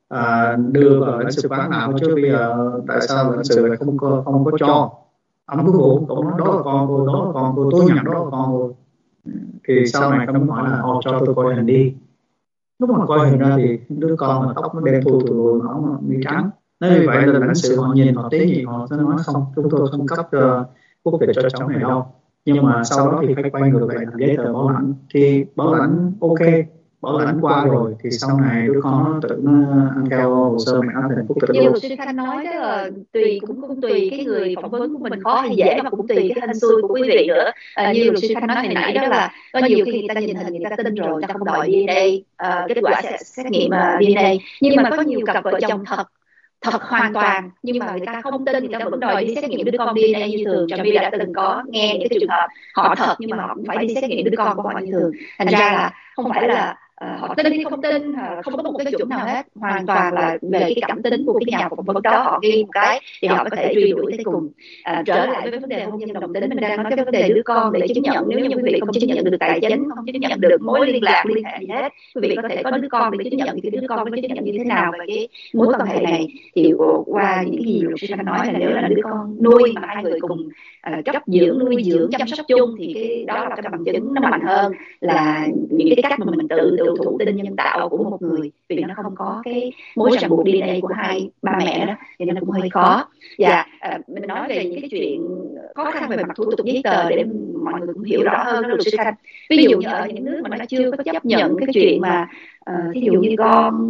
đưa vào lãnh sự quán nào chứ, bây giờ tại sao lãnh sự lại không có cho. Ông cứ buồn, ông nói đó là con tôi nhận đó là con tôi. Thì sau này ông hỏi là cho tôi coi hình đi. Lúc mà coi hình ra thì đứa con mà tóc nó đen thui thùi, nó Mỹ trắng. Nên vì vậy là lãnh sự họ nhìn, họ tế nhị, họ sẽ nói không, chúng tôi không cấp quốc tịch cho cháu này đâu. Nhưng mà sau đó thì phải quay ngược lại làm giấy tờ bảo lãnh, thì bảo lãnh ok, bảo lãnh qua rồi thì sau này đứa con nó tự nó ăn theo hồ sơ mẹ nó thành quốc tịch luôn. Như luật sư Khanh nói đó là cũng tùy cái người phỏng vấn của mình khó hay dễ, mà cũng tùy cái hên xui của quý vị nữa. Như luật sư Khanh nói hồi nãy đó là có nhiều khi người ta nhìn hình người ta tin rồi, người ta không đòi DNA, kết quả sẽ xét nghiệm DNA. Nhưng mà có nhiều cặp vợ chồng thật hoàn toàn, nhưng mà người ta không tin, người ta vẫn đòi đi xét nghiệm đứa con DNA như thường. Trà My đã từng có nghe những cái trường hợp họ thật nhưng mà họ cũng phải đi xét nghiệm đứa con của họ như thường. Thành ra là không phải là họ tin hay không tin, không có một cái chuẩn nào hết, hoàn toàn là về cái cảm tính của cái nhà phỏng vấn đó. Họ ghi một cái thì họ có thể truy đuổi tới cùng. Trở lại với vấn đề hôn nhân đồng tính, mình đang nói cái vấn đề đứa con để chứng nhận. Nếu như quý vị không chứng nhận được tài chính, không chứng nhận được mối liên lạc liên hệ gì hết, quý vị có thể có đứa con để chứng nhận, thì đứa con nó chứng nhận như thế nào về cái mối quan hệ này. Thì qua những cái gì luật sư Khanh nói là nếu là đứa con nuôi mà hai người cùng cấp dưỡng, nuôi dưỡng, chăm sóc chung, thì cái đó là cái bằng chứng nó mạnh hơn là những cái cách mà mình tự thụ tinh nhân tạo của một người, vì nó không có cái mối ràng buộc DNA của hai ba mẹ đó, thì nó cũng hơi khó. Và mình nói về những cái chuyện khó khăn về mặt thủ tục giấy tờ để mọi người cũng hiểu rõ hơn đó luật sư Khanh. Ví dụ như ở những nước mà nó chưa có chấp nhận cái chuyện mà ví dụ như con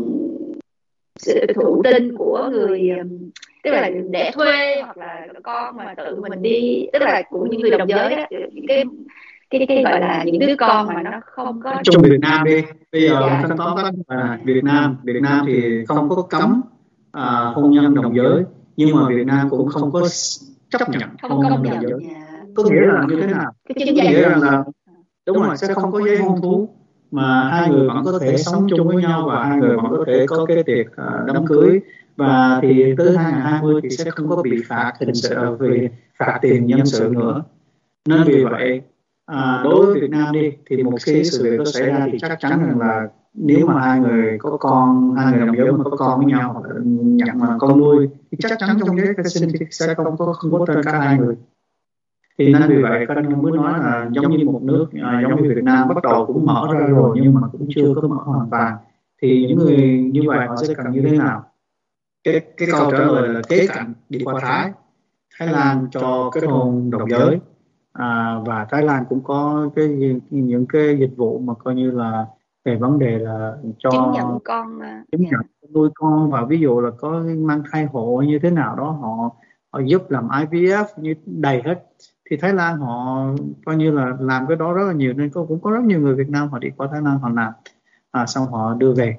sự thụ tinh của người, tức là để thuê, hoặc là con mà tự mình đi, tức là của những người đồng giới đó, cái gọi là những đứa con mà nó không có trong Việt Nam đi. Bây giờ mình tóm tắt là Việt Nam thì không có cấm hôn nhân đồng giới, nhưng mà Việt Nam cũng không có chấp nhận hôn nhân đồng giới. Có nghĩa là như thế nào? Có nghĩa là đúng rồi, sẽ không có giấy hôn thú, mà hai người vẫn có thể sống chung với nhau và hai người vẫn có thể có cái tiệc đám cưới. Và thì tới 2020 thì sẽ không có bị phạt hình sự vì phạt tiền dân sự nữa. Nên vì vậy đối với Việt Nam đi thì một khi sự việc đó xảy ra thì chắc chắn rằng là nếu mà hai người có con, hai người đồng giới mà có con với nhau hoặc là nhận mà con nuôi thì chắc chắn trong giấy khai sinh thì sẽ không có tên cả hai người. Thì nên vì vậy các anh mới nói là giống như một nước giống như Việt Nam bắt đầu cũng mở ra rồi nhưng mà cũng chưa có mở hoàn toàn. Thì những người như vậy họ sẽ cần như thế nào? Cái câu trả lời là kế cận đi qua Thái Lan cho kết hôn đồng giới, và Thái Lan cũng có những cái dịch vụ mà coi như là về vấn đề là cho chứng nhận con. chứng nhận nuôi con, và ví dụ là có mang thai hộ như thế nào đó họ giúp làm IVF như đầy hết. Thì Thái Lan họ coi như là làm cái đó rất là nhiều, nên cũng có rất nhiều người Việt Nam họ đi qua Thái Lan họ làm, xong họ đưa về.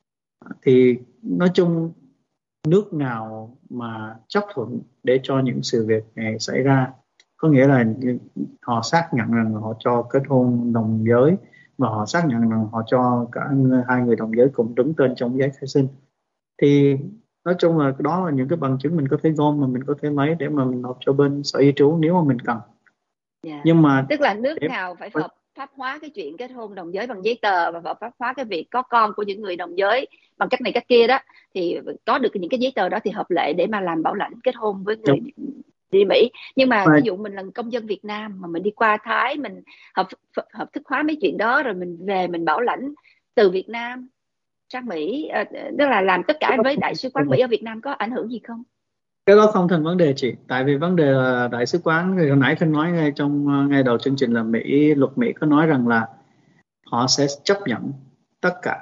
Thì nói chung nước nào mà chấp thuận để cho những sự việc này xảy ra, có nghĩa là họ xác nhận rằng họ cho kết hôn đồng giới và họ xác nhận rằng họ cho cả hai người đồng giới cùng đứng tên trong giấy khai sinh, thì nói chung là đó là những cái bằng chứng mình có thể gom mà mình có thể lấy để mà mình nộp cho bên sở di trú nếu mà mình cần. Nhưng mà tức là nước nào phải pháp hóa cái chuyện kết hôn đồng giới bằng giấy tờ và pháp hóa cái việc có con của những người đồng giới bằng cách này cách kia đó, thì có được những cái giấy tờ đó thì hợp lệ để mà làm bảo lãnh kết hôn với người đi Mỹ. Nhưng mà ví dụ mình là công dân Việt Nam mà mình đi qua Thái, mình hợp thức hóa mấy chuyện đó rồi mình về mình bảo lãnh từ Việt Nam sang Mỹ, tức là làm tất cả với đại sứ quán Mỹ ở Việt Nam, có ảnh hưởng gì không? Cái đó không thành vấn đề chị, tại vì vấn đề là đại sứ quán thì hồi nãy Khanh nói ngay đầu chương trình là luật Mỹ có nói rằng là họ sẽ chấp nhận tất cả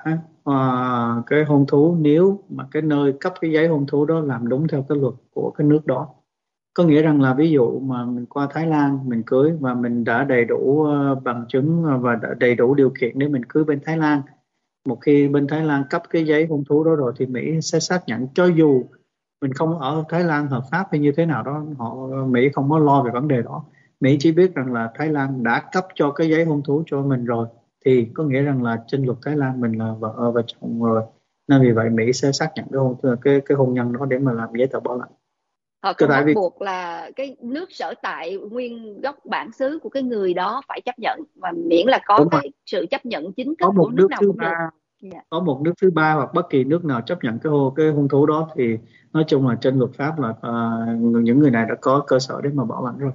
cái hôn thú nếu mà cái nơi cấp cái giấy hôn thú đó làm đúng theo cái luật của cái nước đó. Có nghĩa rằng là ví dụ mà mình qua Thái Lan mình cưới và mình đã đầy đủ bằng chứng và đã đầy đủ điều kiện để mình cưới bên Thái Lan, một khi bên Thái Lan cấp cái giấy hôn thú đó rồi thì Mỹ sẽ xác nhận, cho dù mình không ở Thái Lan hợp pháp hay như thế nào đó, Mỹ không có lo về vấn đề đó. Mỹ chỉ biết rằng là Thái Lan đã cấp cho cái giấy hôn thú cho mình rồi, thì có nghĩa rằng là trên luật Thái Lan mình là vợ và chồng rồi, nên vì vậy Mỹ sẽ xác nhận cái hôn nhân đó để mà làm giấy tờ bảo lãnh. Họ không bắt buộc là cái nước sở tại nguyên gốc bản xứ của cái người đó phải chấp nhận, mà miễn là có cái sự chấp nhận chính thức của nước nào cũng được. Có một nước thứ ba hoặc bất kỳ nước nào chấp nhận cái hôn thú đó thì nói chung là trên luật pháp là những người này đã có cơ sở để mà bảo lãnh rồi.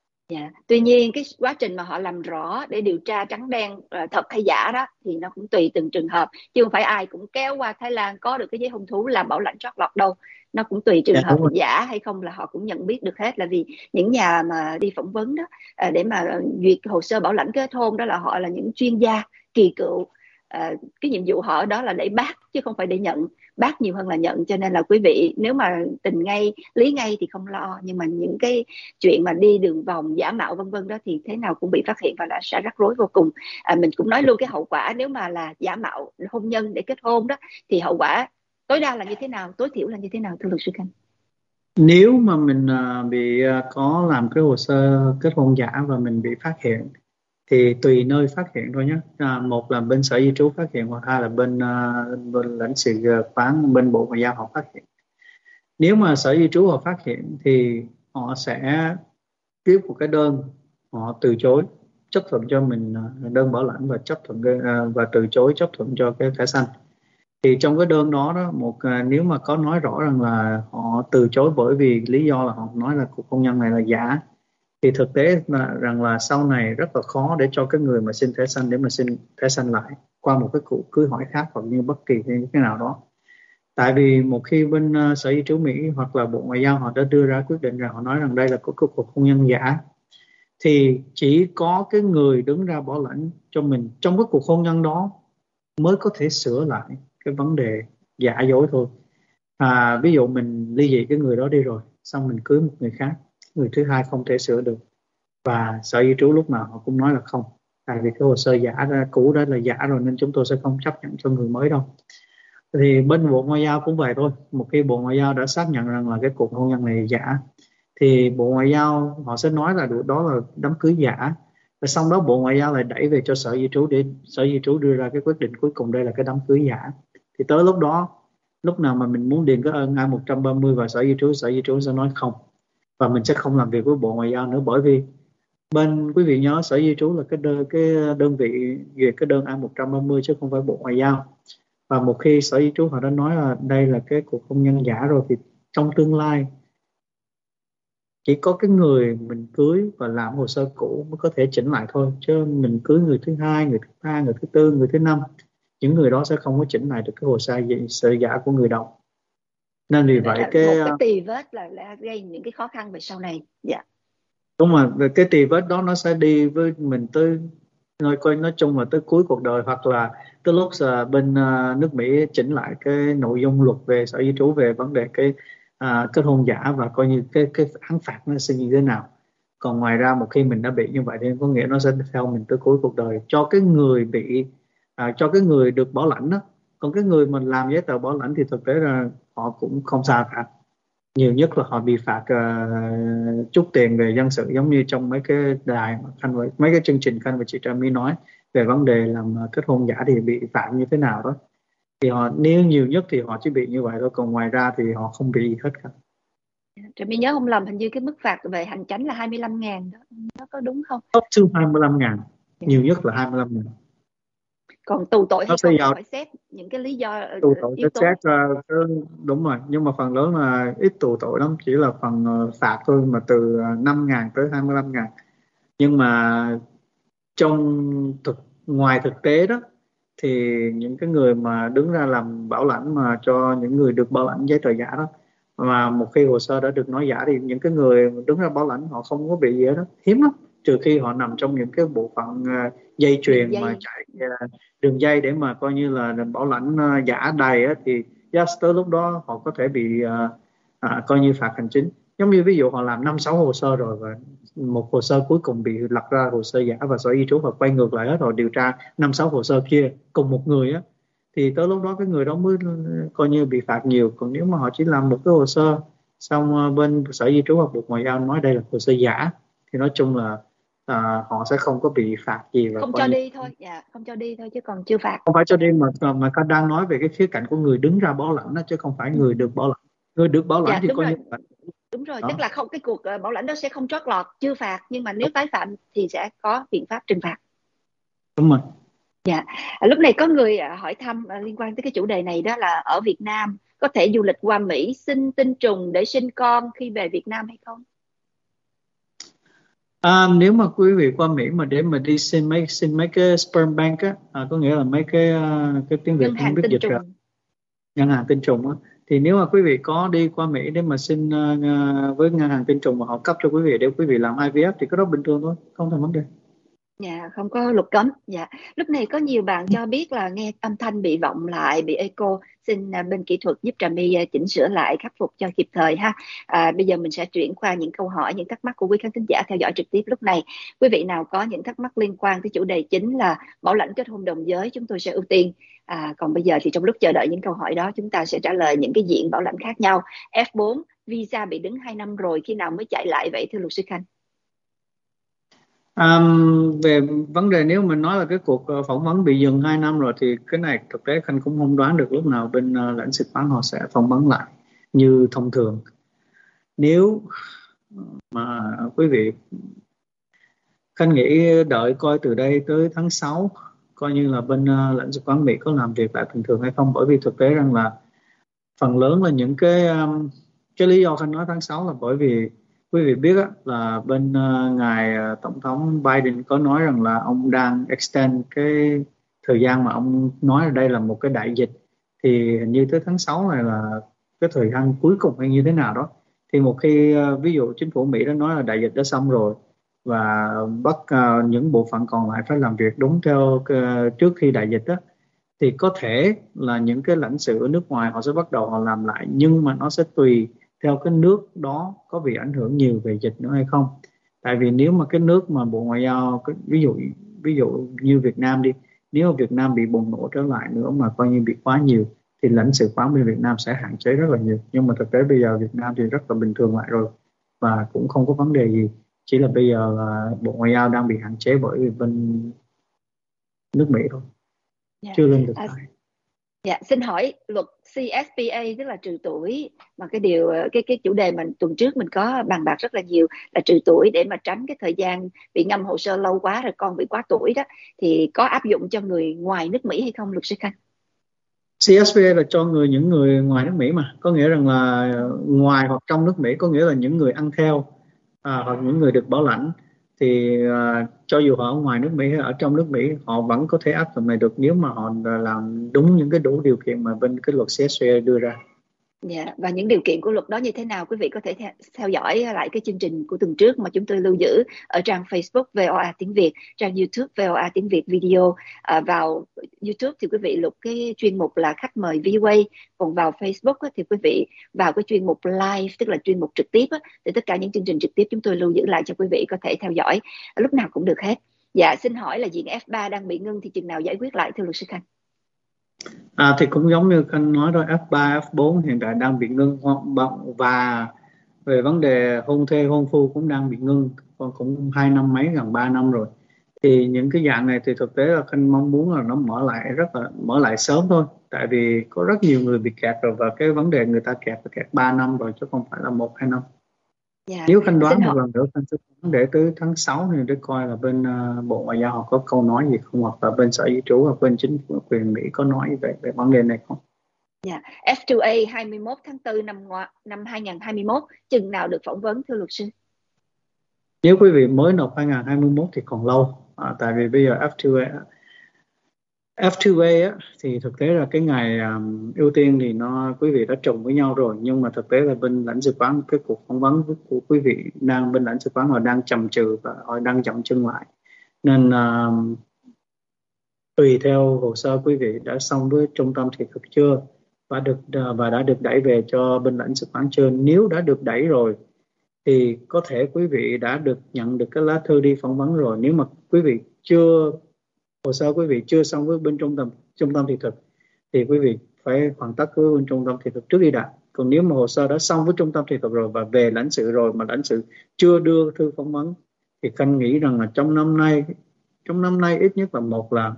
Tuy nhiên cái quá trình mà họ làm rõ để điều tra trắng đen thật hay giả đó thì nó cũng tùy từng trường hợp, chứ không phải ai cũng kéo qua Thái Lan có được cái giấy hôn thú làm bảo lãnh trót lọt đâu. Nó cũng tùy trường hợp, giả hay không là họ cũng nhận biết được hết, là vì những nhà mà đi phỏng vấn đó để mà duyệt hồ sơ bảo lãnh kết hôn đó là họ là những chuyên gia kỳ cựu. Cái nhiệm vụ họ đó là để bác chứ không phải để nhận, bác nhiều hơn là nhận, cho nên là quý vị nếu mà tình ngay lý ngay thì không lo, nhưng mà những cái chuyện mà đi đường vòng giả mạo vân vân đó thì thế nào cũng bị phát hiện và là sẽ rắc rối vô cùng. Mình cũng nói luôn cái hậu quả nếu mà là giả mạo hôn nhân để kết hôn đó thì hậu quả tối đa là như thế nào, tối thiểu là như thế nào, thưa luật sư Khanh? Nếu mà mình bị có làm cái hồ sơ kết hôn giả và mình bị phát hiện thì tùy nơi phát hiện thôi nhé. Một là bên sở di trú phát hiện, hoặc hai là bên lãnh sự quán bên Bộ Ngoại giao họ phát hiện. Nếu mà sở di trú họ phát hiện thì họ sẽ viết một cái đơn, họ từ chối chấp thuận cho mình đơn bảo lãnh và chấp thuận và từ chối chấp thuận cho cái thẻ xanh. Thì trong cái đơn đó nếu mà có nói rõ rằng là họ từ chối bởi vì lý do là họ nói là cuộc hôn nhân này là giả, thì thực tế là rằng là sau này rất là khó để cho cái người mà xin thẻ xanh để mà xin thẻ xanh lại qua một cái cuộc cưới hỏi khác hoặc như bất kỳ cái nào đó. Tại vì một khi bên sở di trú Mỹ hoặc là Bộ Ngoại giao họ đã đưa ra quyết định rằng họ nói rằng đây là cuộc hôn nhân giả, thì chỉ có cái người đứng ra bảo lãnh cho mình trong cái cuộc hôn nhân đó mới có thể sửa lại cái vấn đề giả dối thôi. Ví dụ mình ly dị cái người đó đi rồi, xong mình cưới một người khác, người thứ hai không thể sửa được, và sở di trú lúc nào họ cũng nói là không, tại vì cái hồ sơ cũ đó là giả rồi nên chúng tôi sẽ không chấp nhận cho người mới đâu. Thì bên Bộ Ngoại giao cũng vậy thôi, một khi Bộ Ngoại giao đã xác nhận rằng là cái cuộc hôn nhân này giả thì Bộ Ngoại giao họ sẽ nói là đó là đám cưới giả, và sau đó Bộ Ngoại giao lại đẩy về cho sở di trú để sở di trú đưa ra cái quyết định cuối cùng đây là cái đám cưới giả. Thì tới lúc đó, lúc nào mà mình muốn điền cái ơn I-130 vào sở di trú sẽ nói không, và mình sẽ không làm việc với Bộ Ngoại giao nữa, bởi vì Bên quý vị nhớ Sở Di trú là cái đơn vị duyệt cái đơn I-130 chứ không phải Bộ Ngoại giao. Và một khi Sở Di trú họ đã nói là đây là cái cuộc hôn nhân giả rồi, thì trong tương lai chỉ có cái người mình cưới và làm hồ sơ cũ mới có thể chỉnh lại thôi, chứ mình cưới người thứ hai, người thứ ba, người thứ tư, người thứ năm, những người đó sẽ không có chỉnh lại được cái hồ sơ giả của người đầu. Nên vì Đó vậy là một cái tì vết là gây những cái khó khăn về sau này. Dạ. đúng rồi, về cái tì vết đó nó sẽ đi với mình tới nói chung là tới cuối cuộc đời, hoặc là tới lúc bên nước Mỹ chỉnh lại cái nội dung luật về sở di trú về vấn đề cái kết hôn giả, và coi như cái án phạt nó sẽ như thế nào. Còn ngoài ra một khi mình đã bị như vậy thì có nghĩa nó sẽ theo mình tới cuối cuộc đời, cho cái người bị cho cái người được bảo lãnh đó. Còn cái người mình làm giấy tờ bảo lãnh thì thực tế là họ cũng không sao cả, nhiều nhất là họ bị phạt chút tiền về dân sự, giống như trong mấy cái đài mà mấy cái chương trình Khanh và chị Trà My nói về vấn đề làm kết hôn giả thì bị phạt như thế nào đó. Thì họ nếu nhiều nhất thì họ chỉ bị như vậy thôi, còn ngoài ra thì họ không bị gì hết cả. Rồi mình nhớ không lầm, hình như cái mức phạt về hành chánh là 25.000 đó, nó có đúng không? Up to 25.000, Dạ. nhiều nhất là 25.000. Còn tù tội Nó hay sẽ không thì giao phải xét những cái lý do, tù tội yếu sẽ tố. xét đúng rồi, nhưng mà phần lớn là ít tù tội lắm, chỉ là phần phạt thôi, mà từ 5.000 tới 25.000. Nhưng mà trong ngoài thực tế đó thì những cái người mà đứng ra làm bảo lãnh mà cho những người được bảo lãnh giấy tờ giả đó, mà một khi hồ sơ đã được nói giả thì những cái người đứng ra bảo lãnh họ không có bị gì hết đó, hiếm lắm, trừ khi họ nằm trong những cái bộ phận dây Đường chuyền mà dây. chạy đường dây để mà coi như là bảo lãnh giả đầy á, thì just tới lúc đó họ có thể bị coi như phạt hành chính. Giống như ví dụ họ làm 5-6 hồ sơ rồi, và một hồ sơ cuối cùng bị lật ra hồ sơ giả, và Sở Di trú họ quay ngược lại hết rồi điều tra 5-6 hồ sơ kia cùng một người á, thì tới lúc đó cái người đó mới coi như bị phạt nhiều. Còn nếu mà họ chỉ làm một cái hồ sơ, xong bên Sở Di trú hoặc Bộ Ngoại giao nói đây là hồ sơ giả, thì nói chung là họ sẽ không có bị phạt gì, và Không coi cho như đi thôi. Dạ, không cho đi thôi chứ còn chưa phạt. không phải cho Dạ. đi, mà ta đang nói về cái khía cạnh của người đứng ra bảo lãnh đó, chứ không phải người được bảo lãnh. Người được bảo lãnh Dạ, thì đúng coi rồi. như là Đúng rồi, tức đó. là không, cái cuộc bảo lãnh đó sẽ không trót lọt, chưa phạt, nhưng mà nếu tái phạm thì sẽ có biện pháp trừng phạt. Đúng rồi. Dạ. Lúc này có người hỏi thăm liên quan tới cái chủ đề này, đó là ở Việt Nam có thể du lịch qua Mỹ xin tinh trùng để sinh con khi về Việt Nam hay không? Nếu mà quý vị qua Mỹ mà để mà đi xin mấy cái sperm bank á, có nghĩa là mấy cái tiếng Việt Ngân không hàng biết tinh dịch ra, trùng. ngân hàng tinh trùng á, thì nếu mà quý vị có đi qua Mỹ để mà xin với ngân hàng tinh trùng mà họ cấp cho quý vị để quý vị làm IVF thì cái đó bình thường thôi, không thành vấn đề. Dạ, không có luật cấm. Dạ. Lúc này có nhiều bạn cho biết là nghe âm thanh bị vọng lại, bị echo. Xin bên kỹ thuật giúp Trà My chỉnh sửa lại, khắc phục cho kịp thời ha. Bây giờ mình sẽ chuyển qua những câu hỏi, những thắc mắc của quý khán thính giả theo dõi trực tiếp lúc này. Quý vị nào có những thắc mắc liên quan tới chủ đề chính là bảo lãnh kết hôn đồng giới, chúng tôi sẽ ưu tiên. Còn bây giờ thì trong lúc chờ đợi những câu hỏi đó, chúng ta sẽ trả lời những cái diện bảo lãnh khác nhau. F4, visa bị đứng 2 năm rồi, khi nào mới chạy lại vậy thưa luật sư Khanh? Về vấn đề nếu mình nói là cái cuộc phỏng vấn bị dừng 2 năm rồi, thì cái này thực tế Khanh cũng không đoán được lúc nào bên lãnh sự quán họ sẽ phỏng vấn lại như thông thường. Nếu mà quý vị, Khanh nghĩ đợi coi từ đây tới tháng 6 coi như là bên lãnh sự quán Mỹ có làm việc lại bình thường hay không, bởi vì thực tế rằng là phần lớn là những cái lý do Khanh nói tháng 6 là bởi vì quý vị biết á, là bên ngài tổng thống Biden có nói rằng là ông đang extend cái thời gian mà ông nói là đây là một cái đại dịch, thì hình như tới tháng 6 này là cái thời gian cuối cùng hay như thế nào đó. Thì một khi ví dụ chính phủ Mỹ đã nói là đại dịch đã xong rồi, và bắt những bộ phận còn lại phải làm việc đúng theo trước khi đại dịch đó, thì có thể là những cái lãnh sự ở nước ngoài họ sẽ bắt đầu họ làm lại, nhưng mà nó sẽ tùy theo cái nước đó có bị ảnh hưởng nhiều về dịch nữa hay không. Tại vì nếu mà cái nước mà Bộ Ngoại giao ví dụ như Việt Nam đi, nếu mà Việt Nam bị bùng nổ trở lại nữa mà coi như bị quá nhiều, thì lãnh sự quán bên Việt Nam sẽ hạn chế rất là nhiều. Nhưng mà thực tế bây giờ Việt Nam thì rất là bình thường lại rồi, và cũng không có vấn đề gì, chỉ là bây giờ là Bộ Ngoại giao đang bị hạn chế bởi vì bên nước Mỹ thôi, Dạ. chưa lên được lại. Dạ, xin hỏi luật CSPA tức là trừ tuổi, mà cái chủ đề mà tuần trước mình có bàn bạc rất là nhiều là trừ tuổi để mà tránh cái thời gian bị ngâm hồ sơ lâu quá rồi con bị quá tuổi đó, thì có áp dụng cho người ngoài nước Mỹ hay không, luật sư Khanh? CSPA là cho những người ngoài nước Mỹ, mà có nghĩa rằng là ngoài hoặc trong nước Mỹ, có nghĩa là những người ăn theo hoặc những người được bảo lãnh, thì cho dù họ ở ngoài nước Mỹ hay ở trong nước Mỹ, họ vẫn có thể áp dụng này được nếu mà họ làm đúng những cái đủ điều kiện mà bên cái luật CSPA đưa ra. Dạ, và những điều kiện của luật đó như thế nào, quý vị có thể theo dõi lại cái chương trình của tuần trước mà chúng tôi lưu giữ ở trang Facebook VOA tiếng Việt, trang YouTube VOA tiếng Việt video. Vào YouTube thì quý vị lục cái chuyên mục là khách mời VOA, còn vào Facebook thì quý vị vào cái chuyên mục live, tức là chuyên mục trực tiếp thì tất cả những chương trình trực tiếp chúng tôi lưu giữ lại cho quý vị có thể theo dõi lúc nào cũng được hết. Dạ, xin hỏi là diện F3 đang bị ngưng thì chừng nào giải quyết lại thưa luật sư Khanh? Thì cũng giống như Khanh nói rồi, F3, F4 hiện tại đang bị ngưng, và về vấn đề hôn thê hôn phu cũng đang bị ngưng, còn cũng 2 năm mấy, gần 3 năm rồi. Thì những cái dạng này thì thực tế là Khanh mong muốn là nó mở lại sớm thôi, tại vì có rất nhiều người bị kẹt rồi, và cái vấn đề người ta kẹt 3 năm rồi chứ không phải là 1-2 năm. Dạ, Nếu Khanh xin đoán một hỏi. lần nữa, Khanh sẽ để tới tháng 6 này để coi là bên Bộ Ngoại giao họ có câu nói gì không, hoặc là bên Sở Di trú hoặc bên chính quyền Mỹ có nói về vấn đề này không. Dạ, F2A 21 tháng 4 năm 2021 chừng nào được phỏng vấn thưa luật sư? Nếu quý vị mới nộp 2021 thì còn lâu, tại vì bây giờ F2A thì thực tế là cái ngày ưu tiên thì quý vị đã trùng với nhau rồi, nhưng mà thực tế là bên lãnh sự quán, cái cuộc phỏng vấn của quý vị bên lãnh sự quán họ đang chậm trừ và họ đang chậm chân lại, nên tùy theo hồ sơ quý vị đã xong với trung tâm thị thực chưa, và đã được đẩy về cho bên lãnh sự quán chưa. Nếu đã được đẩy rồi thì có thể quý vị đã nhận được cái lá thư đi phỏng vấn rồi. Nếu mà quý vị hồ sơ quý vị chưa xong với bên trung tâm thị thực thì quý vị phải hoàn tất với bên trung tâm thị thực trước đi đã. Còn nếu mà hồ sơ đã xong với trung tâm thị thực rồi và về lãnh sự rồi mà lãnh sự chưa đưa thư phỏng vấn thì Khanh nghĩ rằng là trong năm nay ít nhất là một là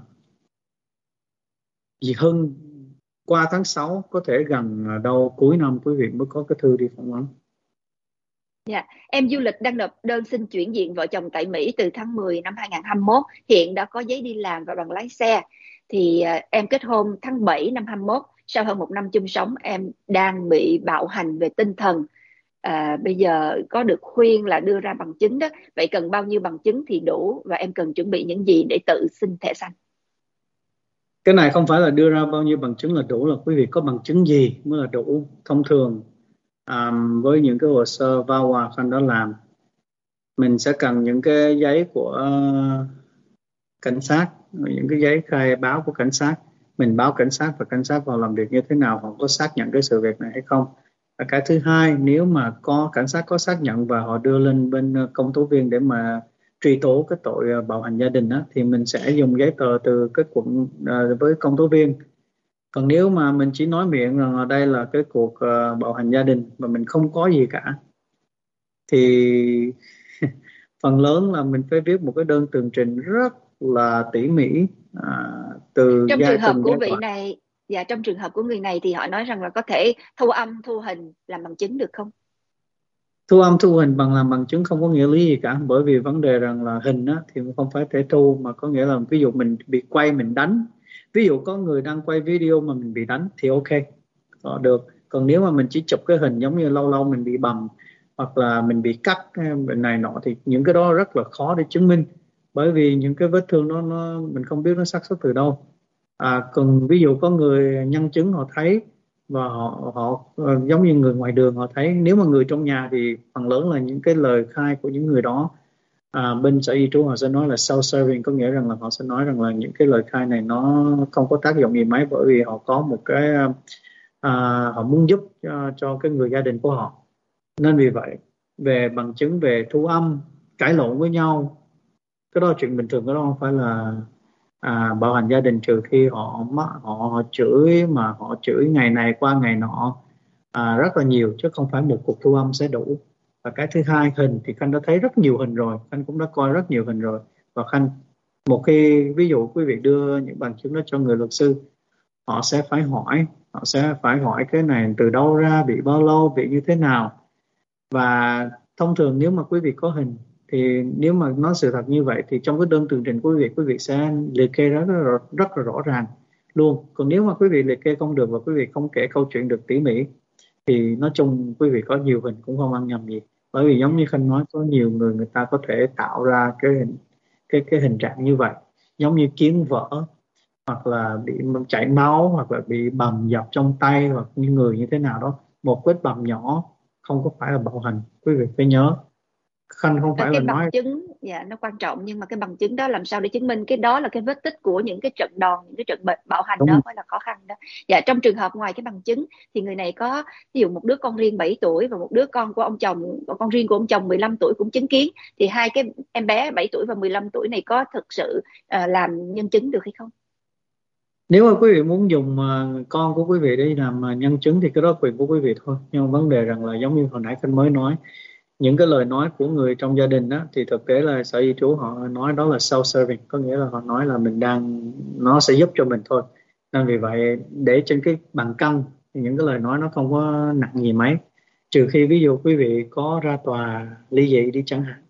gì hơn, qua tháng 6 có thể gần đâu cuối năm quý vị mới có cái thư đi phỏng vấn. Dạ, em du lịch đang nộp đơn xin chuyển diện vợ chồng tại Mỹ từ tháng 10 năm 2021, hiện đã có giấy đi làm và bằng lái xe. Thì em kết hôn tháng 7 năm 21, sau hơn 1 năm chung sống em đang bị bạo hành về tinh thần. Bây giờ có được khuyên là đưa ra bằng chứng đó, vậy cần bao nhiêu bằng chứng thì đủ và em cần chuẩn bị những gì để tự xin thẻ xanh? Cái này không phải là đưa ra bao nhiêu bằng chứng là đủ, là quý vị có bằng chứng gì mới là đủ. Thông thường với những cái hồ sơ VAWA Khanh đó làm, mình sẽ cần những cái giấy của cảnh sát, những cái giấy khai báo của cảnh sát. Mình báo cảnh sát và cảnh sát vào làm việc như thế nào, họ có xác nhận cái sự việc này hay không. Và cái thứ hai, nếu mà cảnh sát có xác nhận và họ đưa lên bên công tố viên để mà truy tố cái tội bạo hành gia đình đó, thì mình sẽ dùng giấy tờ từ cái quận với công tố viên. Còn nếu mà mình chỉ nói miệng rằng là đây là cái cuộc bạo hành gia đình mà mình không có gì cả, thì phần lớn là mình phải viết một cái đơn tường trình rất là tỉ mỉ từ Trong trường hợp từng của giai vị đoạn. này, và trong trường hợp của người này thì họ nói rằng là có thể thu âm thu hình làm bằng chứng được không? Thu âm thu hình làm bằng chứng không có nghĩa lý gì cả, bởi vì vấn đề rằng là hình á, thì không phải thể thu, mà có nghĩa là ví dụ mình bị quay mình đánh, ví dụ có người đang quay video mà mình bị đánh thì ok, được. Còn nếu mà mình chỉ chụp cái hình giống như lâu lâu mình bị bầm hoặc là mình bị cắt bệnh này nọ thì những cái đó rất là khó để chứng minh, bởi vì những cái vết thương đó mình không biết nó xác xuất từ đâu. Còn ví dụ có người nhân chứng họ thấy và họ giống như người ngoài đường họ thấy, nếu mà người trong nhà thì phần lớn là những cái lời khai của những người đó, bên Sở Di trú họ sẽ nói là self-serving, có nghĩa rằng là họ sẽ nói rằng là những cái lời khai này nó không có tác dụng gì mấy, bởi vì họ có một cái họ muốn giúp cho cái người gia đình của họ. Nên vì vậy về bằng chứng về thu âm cãi lộn với nhau, cái đó là chuyện bình thường, cái đó không phải là bạo hành gia đình, trừ khi họ chửi, mà họ chửi ngày này qua ngày nọ rất là nhiều, chứ không phải một cuộc thu âm sẽ đủ. Và cái thứ hai, hình thì Khanh đã thấy rất nhiều hình rồi, Khanh cũng đã coi rất nhiều hình rồi, và Khanh một khi ví dụ quý vị đưa những bằng chứng đó cho người luật sư họ sẽ phải hỏi, cái này từ đâu ra, bị bao lâu, bị như thế nào. Và thông thường nếu mà quý vị có hình thì nếu mà nói sự thật như vậy thì trong cái đơn tường trình của quý vị sẽ liệt kê rất là rõ ràng luôn. Còn nếu mà quý vị liệt kê không được và quý vị không kể câu chuyện được tỉ mỉ thì nói chung quý vị có nhiều hình cũng không ăn nhầm gì. Bởi vì giống như Khanh nói, có nhiều người ta có thể tạo ra cái hình trạng như vậy, giống như kiếm vỡ, hoặc là bị chảy máu, hoặc là bị bầm dập trong tay, hoặc như người như thế nào đó, một vết bầm nhỏ không có phải là bạo hành. Quý vị phải nhớ, Khanh không phải là Cái bằng nói chứng nó quan trọng, nhưng mà cái bằng chứng đó làm sao để chứng minh cái đó là cái vết tích của những cái trận đòn, những cái trận bạo hành đúng. đó mới là khó khăn đó. Trong trường hợp ngoài cái bằng chứng thì người này có ví dụ một đứa con riêng 7 tuổi và một đứa con của ông chồng, con riêng của ông chồng 15 tuổi cũng chứng kiến, thì hai cái em bé 7 tuổi và 15 tuổi này có thực sự làm nhân chứng được hay không? Nếu mà quý vị muốn dùng con của quý vị để làm nhân chứng thì cái đó quyền của quý vị thôi. Nhưng mà vấn đề rằng là giống như hồi nãy Khanh mới nói, những cái lời nói của người trong gia đình đó thì thực tế là Sở Di trú họ nói đó là self-serving, có nghĩa là họ nói là nó sẽ giúp cho mình thôi. Nên vì vậy để trên cái bàn cân thì những cái lời nói nó không có nặng gì mấy, trừ khi ví dụ quý vị có ra tòa ly dị đi chẳng hạn,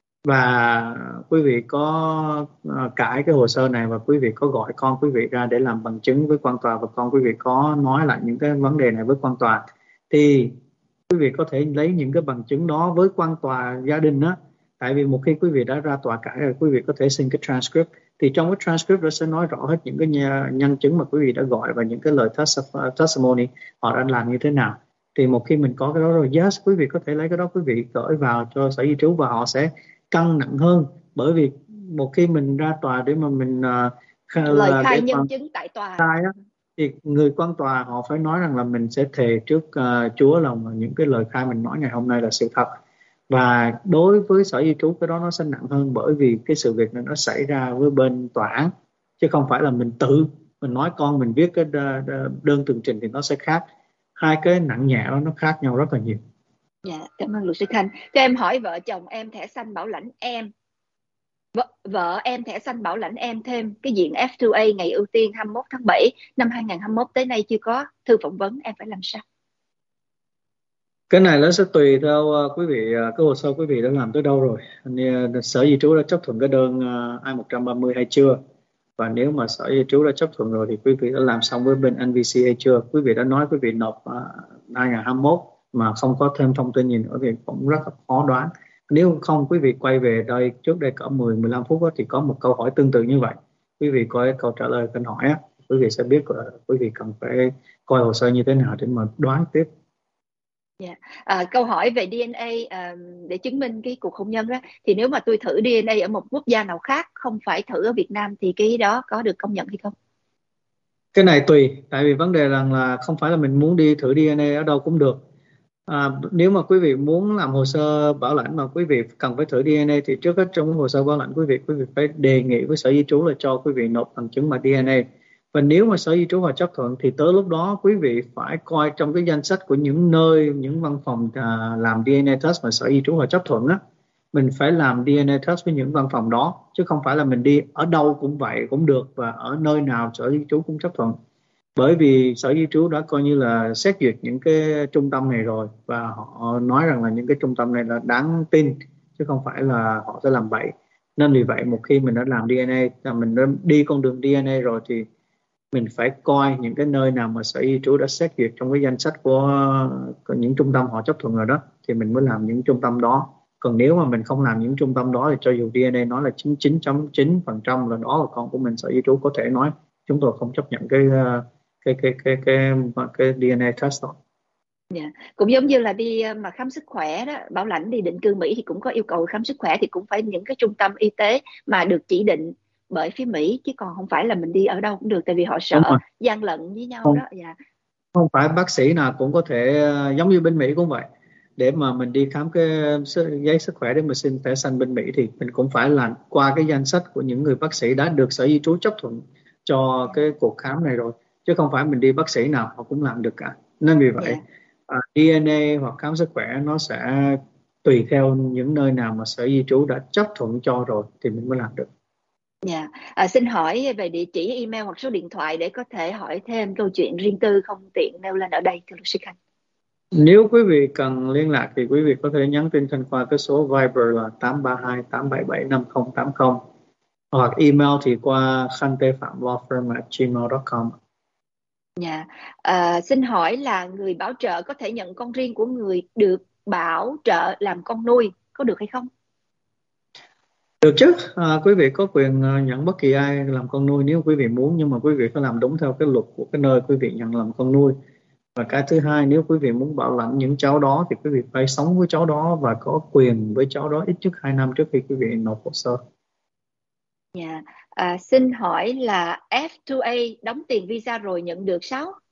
và quý vị có cãi cái hồ sơ này và quý vị có gọi con quý vị ra để làm bằng chứng với quan tòa, và con quý vị có nói lại những cái vấn đề này với quan tòa, thì quý vị có thể lấy những cái bằng chứng đó với quan tòa gia đình đó. Tại vì một khi quý vị đã ra tòa cãi rồi, quý vị có thể xin cái transcript, thì trong cái transcript đó sẽ nói rõ hết những cái nhân chứng mà quý vị đã gọi và những cái lời testimony họ đã làm như thế nào. Thì một khi mình có cái đó rồi, yes, quý vị có thể lấy cái đó quý vị gửi vào cho Sở Di trú và họ sẽ cân nặng hơn. Bởi vì một khi mình ra tòa để mà mình Lời khai để mà nhân chứng tại tòa. khai á, thì người quan tòa họ phải nói rằng là mình sẽ thề trước Chúa là những cái lời khai mình nói ngày hôm nay là sự thật. Và đối với Sở Di trú cái đó nó sẽ nặng hơn, bởi vì cái sự việc này nó xảy ra với bên tòa án, chứ không phải là mình nói con mình viết cái đơn tường trình thì nó sẽ khác. Hai cái nặng nhẹ đó nó khác nhau rất là nhiều. Cảm ơn luật sư Khanh. Cho em hỏi, vợ chồng em thẻ xanh bảo lãnh em, vợ em thẻ xanh bảo lãnh em thêm cái diện F2A ngày ưu tiên 21 tháng 7 năm 2021 tới nay chưa có thư phỏng vấn, em phải làm sao? Cái này nó sẽ tùy theo quý vị, cái hồ sơ quý vị đã làm tới đâu rồi. Sở Di trú đã chấp thuận cái đơn I-130 hay chưa? Và nếu mà Sở Di trú đã chấp thuận rồi thì quý vị đã làm xong với bên NVC hay chưa? Quý vị đã nói quý vị nộp 2021 mà không có thêm thông tin gì nữa thì cũng rất là khó đoán. Nếu không, quý vị quay về đây trước đây cỡ 10-15 phút đó, thì có một câu hỏi tương tự như vậy. Quý vị coi câu trả lời câu hỏi á, quý vị sẽ biết quý vị cần phải coi hồ sơ như thế nào để mà đoán tiếp. Câu hỏi về DNA để chứng minh cái cuộc hôn nhân đó, thì nếu mà tôi thử DNA ở một quốc gia nào khác không phải thử ở Việt Nam thì cái đó có được công nhận hay không? Cái này tùy, tại vì vấn đề rằng là không phải là mình muốn đi thử DNA ở đâu cũng được. Nếu mà quý vị muốn làm hồ sơ bảo lãnh mà quý vị cần phải thử DNA thì trước hết trong hồ sơ bảo lãnh quý vị phải đề nghị với Sở Di trú là cho quý vị nộp bằng chứng bằng DNA. Và nếu mà Sở Di trú họ chấp thuận thì tới lúc đó quý vị phải coi trong cái danh sách của những nơi, những văn phòng làm DNA test mà Sở Di trú họ chấp thuận á, mình phải làm DNA test với những văn phòng đó, chứ không phải là mình đi ở đâu cũng vậy cũng được và ở nơi nào Sở Di trú cũng chấp thuận. Bởi vì Sở Di trú đã coi như là xét duyệt những cái trung tâm này rồi, và họ nói rằng là những cái trung tâm này là đáng tin chứ không phải là họ sẽ làm bậy. Nên vì vậy một khi mình đã làm DNA, mình đã đi con đường DNA rồi thì mình phải coi những cái nơi nào mà Sở Di trú đã xét duyệt trong cái danh sách của những trung tâm họ chấp thuận rồi đó, thì mình mới làm những trung tâm đó. Còn nếu mà mình không làm những trung tâm đó thì cho dù DNA nói là 99.9% là đó là con của mình, Sở Di trú có thể nói chúng tôi không chấp nhận cái DNA test đó. Cũng giống như là đi mà khám sức khỏe đó, bảo lãnh đi định cư Mỹ thì cũng có yêu cầu khám sức khỏe, thì cũng phải những cái trung tâm y tế mà được chỉ định bởi phía Mỹ, chứ còn không phải là mình đi ở đâu cũng được, tại vì họ Đúng sợ rồi. gian lận với nhau Không, đó. không phải bác sĩ nào cũng có thể giống như bên Mỹ cũng vậy. Để mà mình đi khám cái giấy sức khỏe để mà xin thẻ xanh bên Mỹ thì mình cũng phải làm qua cái danh sách của những người bác sĩ đã được Sở Di trú chấp thuận cho cái cuộc khám này rồi, chứ không phải mình đi bác sĩ nào họ cũng làm được cả. Nên vì vậy DNA hoặc khám sức khỏe nó sẽ tùy theo những nơi nào mà Sở Di trú đã chấp thuận cho rồi thì mình mới làm được. Dạ. Xin hỏi về địa chỉ email hoặc số điện thoại để có thể hỏi thêm câu chuyện riêng tư không tiện nêu lên ở đây, thưa luật sư Khanh. Nếu quý vị cần liên lạc thì quý vị có thể nhắn tin Khanh qua cái số Viber là 832 877 5080, hoặc email thì qua khantephamlawfirm@gmail.com. Dạ. Xin hỏi là người bảo trợ có thể nhận con riêng của người được bảo trợ làm con nuôi, có được hay không? Được chứ, quý vị có quyền nhận bất kỳ ai làm con nuôi nếu quý vị muốn, nhưng mà quý vị phải làm đúng theo cái luật của cái nơi quý vị nhận làm con nuôi. Và cái thứ hai, nếu quý vị muốn bảo lãnh những cháu đó thì quý vị phải sống với cháu đó và có quyền với cháu đó ít nhất 2 năm trước khi quý vị nộp hồ sơ. Dạ. Xin hỏi là F2A đóng tiền visa rồi nhận được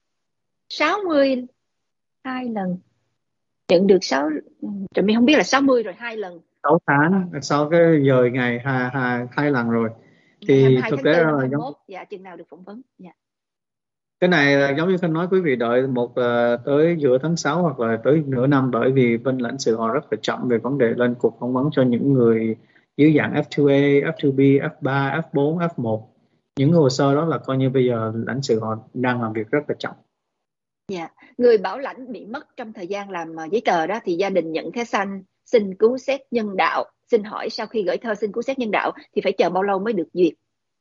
62 lần, nhận được 6, mình không biết là 60 rồi 2 lần. 6 tháng sau cái dời ngày hai lần rồi. Ngày Thì 22 thực tháng tế 4 là năm giống 21. Dạ, chừng nào được phỏng vấn. Dạ. cái này là giống như Khanh nói, quý vị đợi một tới giữa tháng 6 hoặc là tới nửa năm, bởi vì bên lãnh sự họ rất là chậm về vấn đề lên cuộc phỏng vấn cho những người dưới dạng F2A, F2B, F3, F4, F1. Những hồ sơ đó là coi như bây giờ lãnh sự họ đang làm việc rất là chậm. Dạ. Người bảo lãnh bị mất trong thời gian làm giấy tờ đó thì gia đình nhận thẻ xanh xin cứu xét nhân đạo. Xin hỏi sau khi gửi thơ xin cứu xét nhân đạo thì phải chờ bao lâu mới được duyệt?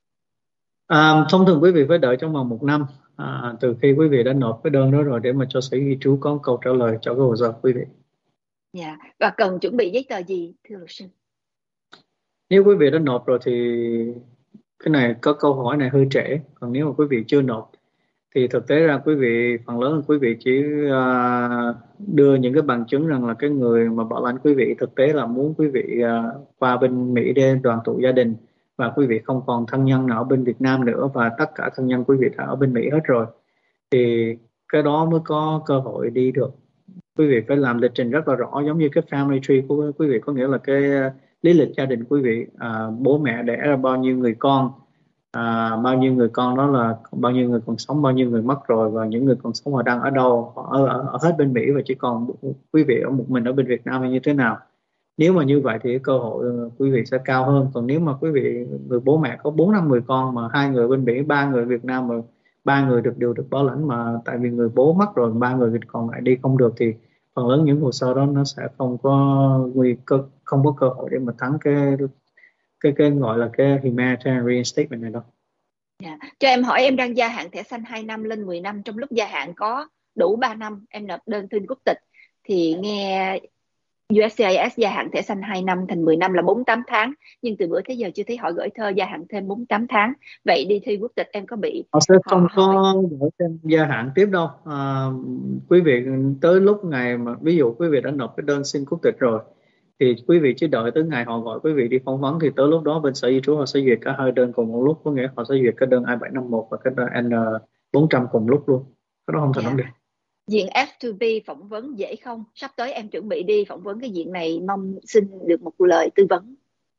Thông thường quý vị phải đợi trong vòng 1 năm từ khi quý vị đã nộp cái đơn đó rồi, để mà cho Sở Di trú có câu trả lời cho cái hồ sơ quý vị. Dạ. Và cần chuẩn bị giấy tờ gì, thưa luật sư? Nếu quý vị đã nộp rồi thì cái này có câu hỏi này hơi trễ. Còn nếu mà quý vị chưa nộp thì thực tế ra quý vị, phần lớn là quý vị chỉ đưa những cái bằng chứng rằng là cái người mà bảo lãnh quý vị thực tế là muốn quý vị qua bên Mỹ để đoàn tụ gia đình, và quý vị không còn thân nhân nào ở bên Việt Nam nữa, và tất cả thân nhân quý vị đã ở bên Mỹ hết rồi, thì cái đó mới có cơ hội đi được. Quý vị phải làm lịch trình rất là rõ, giống như cái family tree của quý vị, có nghĩa là cái lý lịch gia đình quý vị, bố mẹ đẻ ra bao nhiêu người con, bao nhiêu người con đó là bao nhiêu người còn sống, bao nhiêu người mất rồi, và những người còn sống họ đang ở đâu, họ ở hết bên Mỹ và chỉ còn quý vị ở một mình ở bên Việt Nam hay như thế nào. Nếu mà như vậy thì cơ hội quý vị sẽ cao hơn. Còn nếu mà quý vị, người bố mẹ có 4-5 người con mà 2 người bên Mỹ, 3 người Việt Nam, mà 3 người đều được bảo lãnh, mà tại vì người bố mất rồi 3 người còn lại đi không được, thì phần lớn những hồ sơ đó nó sẽ không có nguy cơ, không có cơ hội để mà thắng cái gọi là cái humanitarian reinstatement này đâu. Dạ. Cho em hỏi, em đang gia hạn thẻ xanh 2 năm lên 10 năm, trong lúc gia hạn có đủ 3 năm em nộp đơn xin quốc tịch thì nghe USCIS gia hạn thẻ xanh 2 năm thành 10 năm là 48 tháng, nhưng từ bữa tới giờ chưa thấy họ gửi thơ gia hạn thêm 48 tháng. Vậy đi thi quốc tịch em có bị Họ sẽ không họ hỏi? có gửi thêm gia hạn tiếp đâu. Quý vị tới lúc ngày mà ví dụ quý vị đã nộp cái đơn xin quốc tịch rồi thì quý vị chỉ đợi tới ngày họ gọi quý vị đi phỏng vấn, thì tới lúc đó bên Sở Di trú họ sẽ duyệt cả hai đơn cùng một lúc, có nghĩa họ sẽ duyệt cái đơn I-751 và cái đơn N-400 cùng lúc luôn. Cái đó không thành vấn Dạ. đề. Diện F2B phỏng vấn dễ không? Sắp tới em chuẩn bị đi phỏng vấn cái diện này, mong xin được một lời tư vấn.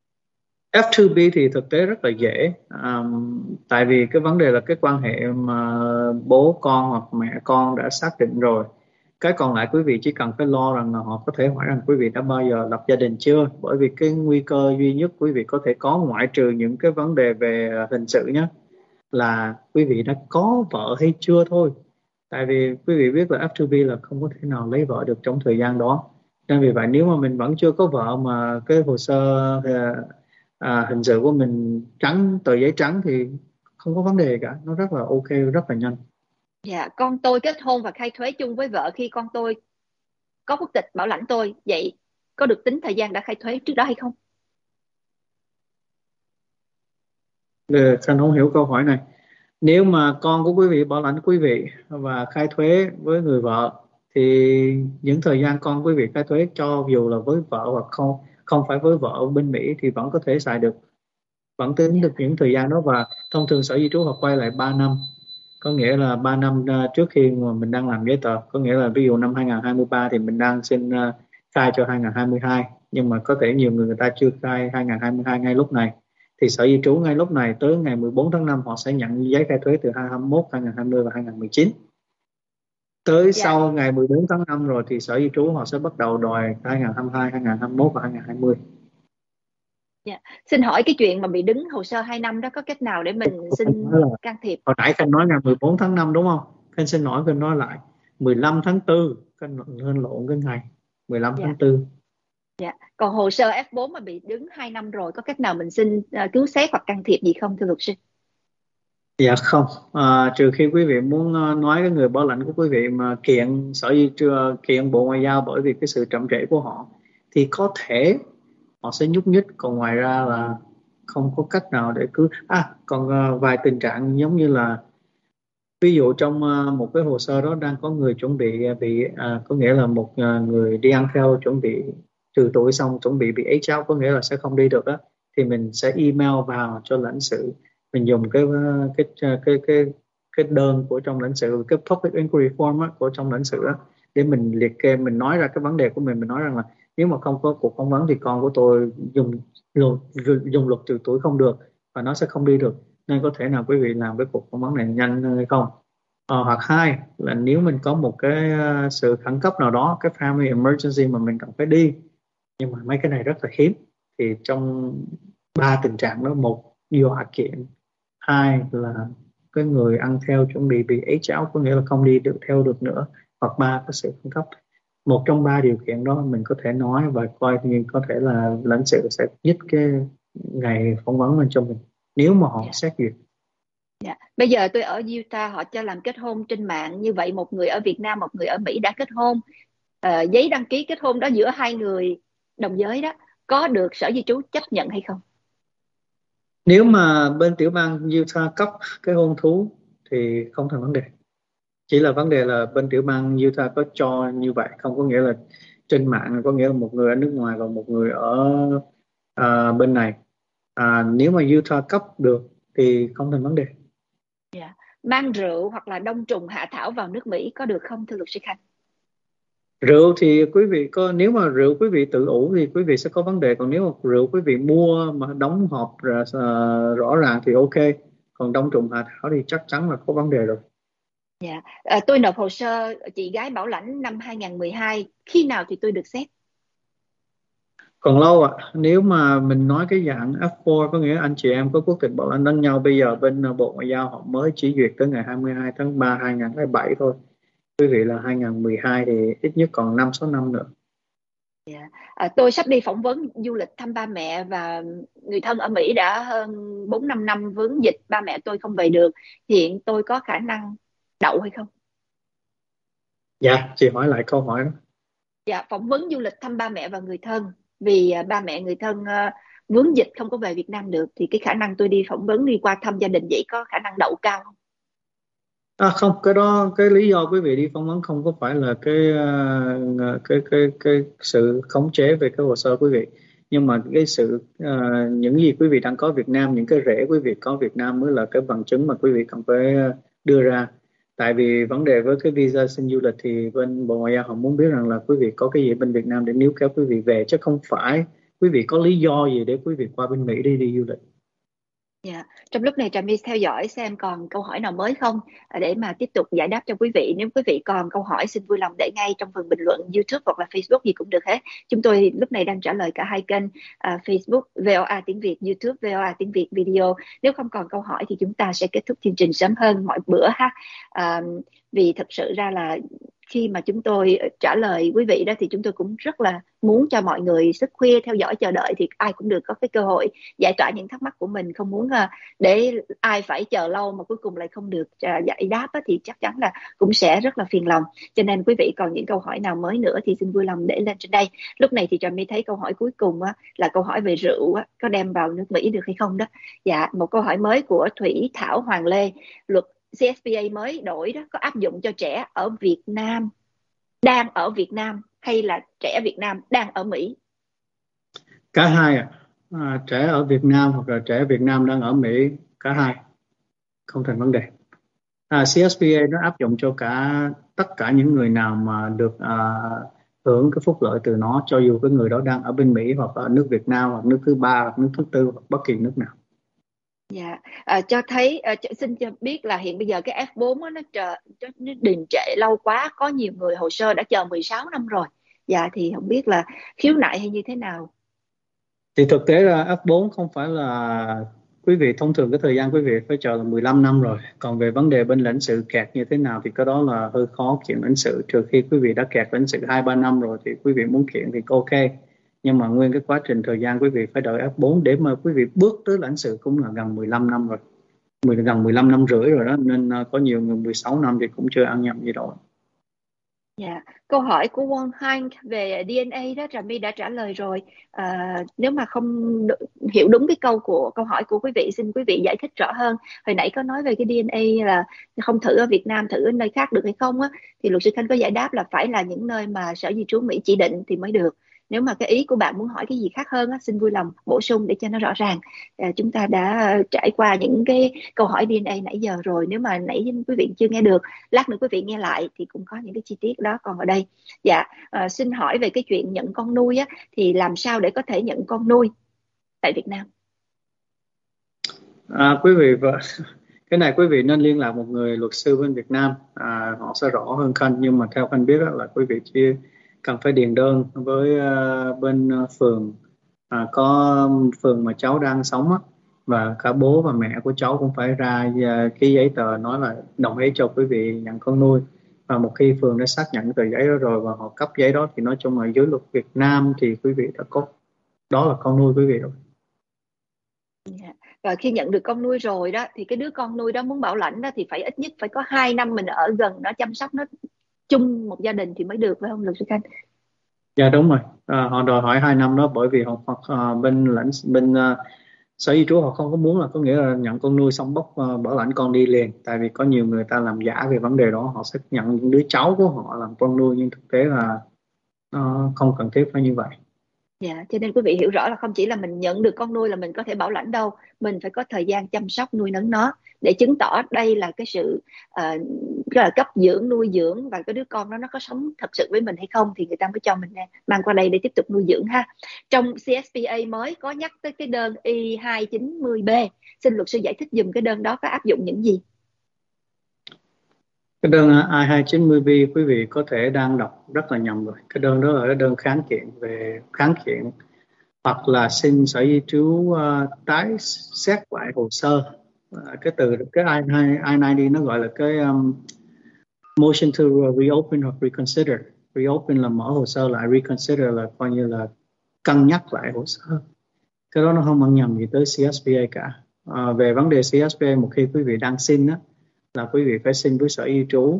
F2B thì thực tế rất là dễ, tại vì cái vấn đề là cái quan hệ mà bố con hoặc mẹ con đã xác định rồi. Cái còn lại quý vị chỉ cần phải lo rằng là họ có thể hỏi rằng quý vị đã bao giờ lập gia đình chưa, bởi vì cái nguy cơ duy nhất quý vị có thể có, ngoại trừ những cái vấn đề về hình sự nhé, là quý vị đã có vợ hay chưa thôi. Tại vì quý vị biết là F2B là không có thể nào lấy vợ được trong thời gian đó, nên vì vậy nếu mà mình vẫn chưa có vợ mà cái hồ sơ hình sự của mình trắng, tờ giấy trắng, thì không có vấn đề cả, nó rất là ok, rất là nhanh. Dạ, con tôi kết hôn và khai thuế chung với vợ khi con tôi có quốc tịch bảo lãnh tôi, vậy có được tính thời gian đã khai thuế trước đó hay không? Anh không hiểu câu hỏi này. Nếu mà con của quý vị bảo lãnh quý vị và khai thuế với người vợ thì những thời gian con quý vị khai thuế, cho dù là với vợ hoặc không không phải với vợ ở bên Mỹ, thì vẫn có thể xài được, vẫn tính Dạ. được những thời gian đó. Và thông thường Sở Di trú họ quay lại 3 năm, có nghĩa là 3 năm trước khi mà mình đang làm giấy tờ, có nghĩa là ví dụ năm 2023 thì mình đang xin khai cho 2022, nhưng mà có thể nhiều người ta chưa khai 2022 ngay lúc này, thì Sở Di trú ngay lúc này tới ngày 14 tháng 5 họ sẽ nhận giấy khai thuế từ 2021, 2020 và 2019. Tới Dạ. sau ngày 14 tháng 5 rồi thì Sở Di trú họ sẽ bắt đầu đòi 2022, 2021 và 2020. Dạ. Xin hỏi cái chuyện mà bị đứng hồ sơ 2 năm đó có cách nào để mình xin Nói là, can thiệp? hồi nãy Khanh nói ngày 14 tháng 5 đúng không? Khanh xin lỗi, Khanh nói lại 15 tháng 4, Khanh lên lộn cái ngày 15 Dạ. tháng 4. Dạ. Còn hồ sơ F4 mà bị đứng 2 năm rồi có cách nào mình xin cứu xét hoặc can thiệp gì không thưa luật sư? Dạ không, trừ khi quý vị muốn nói cái người bảo lãnh của quý vị mà kiện Sở Di kiện Bộ Ngoại giao bởi vì cái sự chậm trễ của họ thì có thể họ sẽ nhúc nhích, còn ngoài ra là không có cách nào để cứu. Còn vài tình trạng giống như là ví dụ trong một cái hồ sơ đó đang có người chuẩn bị có nghĩa là một người đi ăn theo chuẩn bị trừ tuổi xong chuẩn bị age out, có nghĩa là sẽ không đi được đó, thì mình sẽ email vào cho lãnh sự, mình dùng cái đơn của trong lãnh sự, cái public inquiry form á, của trong lãnh sự á, để mình liệt kê, mình nói ra cái vấn đề của mình nói rằng là nếu mà không có cuộc phỏng vấn thì con của tôi dùng luật trừ tuổi không được và nó sẽ không đi được, nên có thể nào quý vị làm cái cuộc phỏng vấn này nhanh hơn hay không. Hoặc hai là nếu mình có một cái sự khẩn cấp nào đó, cái family emergency mà mình cần phải đi, nhưng mà mấy cái này rất là hiếm, thì trong ba tình trạng đó, một dọa kiện, hai là cái người ăn theo chuẩn bị age out, có nghĩa là không đi được theo được nữa, hoặc ba có sự khẩn cấp, một trong ba điều kiện đó mình có thể nói và coi như có thể là lãnh sự sẽ nhích cái ngày phỏng vấn lên cho mình nếu mà họ Dạ. xét duyệt. Dạ. Bây giờ tôi ở Utah, họ cho làm kết hôn trên mạng như vậy, một người ở Việt Nam một người ở Mỹ đã kết hôn, giấy đăng ký kết hôn đó giữa hai người đồng giới đó có được Sở Di trú chấp nhận hay không? Nếu mà bên tiểu bang Utah cấp cái hôn thú thì không thành vấn đề. Chỉ là vấn đề là bên tiểu bang Utah có cho như vậy không, có nghĩa là trên mạng có nghĩa là một người ở nước ngoài và một người ở bên này. Nếu mà Utah cấp được thì không thành vấn đề. Dạ. Mang rượu hoặc là đông trùng hạ thảo vào nước Mỹ có được không thưa luật sư Khanh? Rượu thì quý vị có, nếu mà rượu quý vị tự ủ thì quý vị sẽ có vấn đề, còn nếu mà rượu quý vị mua mà đóng hộp rõ ràng thì ok, còn đông trùng hạ thảo thì chắc chắn là có vấn đề rồi. Dạ. Tôi nộp hồ sơ chị gái bảo lãnh năm 2012, khi nào thì tôi được xét? Còn lâu ạ. Nếu mà mình nói cái dạng F4 có nghĩa anh chị em có quốc tịch bảo lãnh lẫn nhau, bây giờ bên Bộ Ngoại giao họ mới chỉ duyệt tới ngày 22 tháng 3 2007 thôi. Quý vị là 2012 thì ít nhất còn 5-6 năm nữa. Dạ. Tôi sắp đi phỏng vấn du lịch thăm ba mẹ và người thân ở Mỹ đã hơn 4-5 năm vướng dịch, ba mẹ tôi không về được. Hiện tôi có khả năng đậu hay không? Dạ, chị hỏi lại câu hỏi đó. Dạ, phỏng vấn du lịch thăm ba mẹ và người thân vì ba mẹ người thân vướng dịch không có về Việt Nam được, thì cái khả năng tôi đi phỏng vấn đi qua thăm gia đình vậy có khả năng đậu cao không? Không, cái đó cái lý do quý vị đi phỏng vấn không có phải là cái sự khống chế về cái hồ sơ quý vị, nhưng mà cái sự những gì quý vị đang có Việt Nam, những cái rễ quý vị có Việt Nam mới là cái bằng chứng mà quý vị cần phải đưa ra. Tại vì vấn đề với cái visa xin du lịch thì bên Bộ Ngoại giao họ muốn biết rằng là quý vị có cái gì bên Việt Nam để níu kéo quý vị về, chứ không phải quý vị có lý do gì để quý vị qua bên Mỹ đi du lịch. Dạ. Trong lúc này Trà My theo dõi xem còn câu hỏi nào mới không, để mà tiếp tục giải đáp cho quý vị. Nếu quý vị còn câu hỏi xin vui lòng để ngay trong phần bình luận YouTube hoặc là Facebook gì cũng được hết. Chúng tôi lúc này đang trả lời cả hai kênh, Facebook VOA tiếng Việt, YouTube VOA tiếng Việt video. Nếu không còn câu hỏi thì chúng ta sẽ kết thúc chương trình sớm hơn mọi bữa ha. À, vì thật sự ra là khi mà chúng tôi trả lời quý vị đó thì chúng tôi cũng rất là muốn cho mọi người thức khuya theo dõi chờ đợi thì ai cũng được có cái cơ hội giải tỏa những thắc mắc của mình, không muốn để ai phải chờ lâu mà cuối cùng lại không được giải đáp thì chắc chắn là cũng sẽ rất là phiền lòng. Cho nên quý vị còn những câu hỏi nào mới nữa thì xin vui lòng để lên trên đây. Lúc này thì Trà My thấy câu hỏi cuối cùng là câu hỏi về rượu có đem vào nước Mỹ được hay không đó. Dạ, một câu hỏi mới của Thủy Thảo Hoàng Lê: luật CSPA mới đổi đó có áp dụng cho trẻ ở Việt Nam, đang ở Việt Nam, hay là trẻ Việt Nam đang ở Mỹ? Cả hai trẻ ở Việt Nam hoặc là trẻ Việt Nam đang ở Mỹ, cả hai không thành vấn đề. CSPA nó áp dụng cho tất cả những người nào mà được hưởng cái phúc lợi từ nó, cho dù cái người đó đang ở bên Mỹ hoặc ở nước Việt Nam hoặc nước thứ ba hoặc nước thứ tư hoặc bất kỳ nước nào. Dạ, cho thấy xin cho biết là hiện bây giờ cái F4 nó đình trệ lâu quá, có nhiều người hồ sơ đã chờ 16 năm rồi. Dạ, thì không biết là khiếu nại hay như thế nào. Thì thực tế là F4 không phải là quý vị thông thường cái thời gian quý vị phải chờ là 15 năm rồi. Còn về vấn đề bên lãnh sự kẹt như thế nào thì cái đó là hơi khó kiện lãnh sự, trừ khi quý vị đã kẹt lãnh sự 2-3 năm rồi thì quý vị muốn kiện thì ok. Nhưng mà nguyên cái quá trình thời gian quý vị phải đợi F4 để mà quý vị bước tới lãnh sự cũng là gần 15 năm rồi. Gần 15 năm rưỡi rồi đó, nên có nhiều người 16 năm thì cũng chưa ăn nhầm gì đâu. Dạ, câu hỏi của Won Hank về DNA đó Trà My đã trả lời rồi. Nếu mà không hiểu đúng cái câu hỏi của quý vị, xin quý vị giải thích rõ hơn. Hồi nãy có nói về cái DNA là không thử ở Việt Nam, thử ở nơi khác được hay không á, thì luật sư Khanh có giải đáp là phải là những nơi mà Sở Di trú Mỹ chỉ định thì mới được. Nếu mà cái ý của bạn muốn hỏi cái gì khác hơn á, xin vui lòng bổ sung để cho nó rõ ràng. Chúng ta đã trải qua những cái câu hỏi DNA nãy giờ rồi, nếu mà nãy quý vị chưa nghe được, lát nữa quý vị nghe lại thì cũng có những cái chi tiết đó còn ở đây. Dạ, xin hỏi về cái chuyện nhận con nuôi á, thì làm sao để có thể nhận con nuôi tại Việt Nam? Quý vị cái này quý vị nên liên lạc một người luật sư bên Việt Nam, họ sẽ rõ hơn Khanh. Nhưng mà theo Khanh biết là quý vị chỉ cần phải điền đơn với bên phường, có phường mà cháu đang sống á, và cả bố và mẹ của cháu cũng phải ra cái giấy tờ nói là đồng ý cho quý vị nhận con nuôi. Và một khi phường đã xác nhận tờ giấy đó rồi và họ cấp giấy đó thì nói chung là dưới luật Việt Nam thì quý vị đã có, đó là con nuôi quý vị rồi. Dạ. Và khi nhận được con nuôi rồi đó thì cái đứa con nuôi đó muốn bảo lãnh đó thì phải ít nhất phải có 2 năm mình ở gần nó, chăm sóc nó chung một gia đình thì mới được, phải không luật sư Khanh? Dạ đúng rồi, họ đòi hỏi 2 năm đó bởi vì bên sở di trú họ không có muốn là có nghĩa là nhận con nuôi xong bốc bảo lãnh con đi liền. Tại vì có nhiều người ta làm giả về vấn đề đó, họ sẽ nhận những đứa cháu của họ làm con nuôi nhưng thực tế là nó không cần thiết phải như vậy. Dạ, cho nên quý vị hiểu rõ là không chỉ là mình nhận được con nuôi là mình có thể bảo lãnh đâu, mình phải có thời gian chăm sóc nuôi nấng nó để chứng tỏ đây là cái sự gọi là cấp dưỡng, nuôi dưỡng, và cái đứa con đó nó có sống thật sự với mình hay không thì người ta mới cho mình mang qua đây để tiếp tục nuôi dưỡng ha. Trong CSPA mới có nhắc tới cái đơn I-290B, xin luật sư giải thích dùm cái đơn đó có áp dụng những gì? Cái đơn I-290B quý vị có thể đang đọc rất là nhầm rồi. Cái đơn đó là cái đơn kháng kiện hoặc là xin sở di trú tái xét lại hồ sơ. Cái từ cái I-90 nó gọi là cái motion to reopen hoặc reconsider. Reopen là mở hồ sơ lại, reconsider là coi như là cân nhắc lại hồ sơ. Cái đó nó không mang nhầm gì tới CSPA cả. Về vấn đề CSPA, một khi quý vị đang xin á, là quý vị phải xin với sở di trú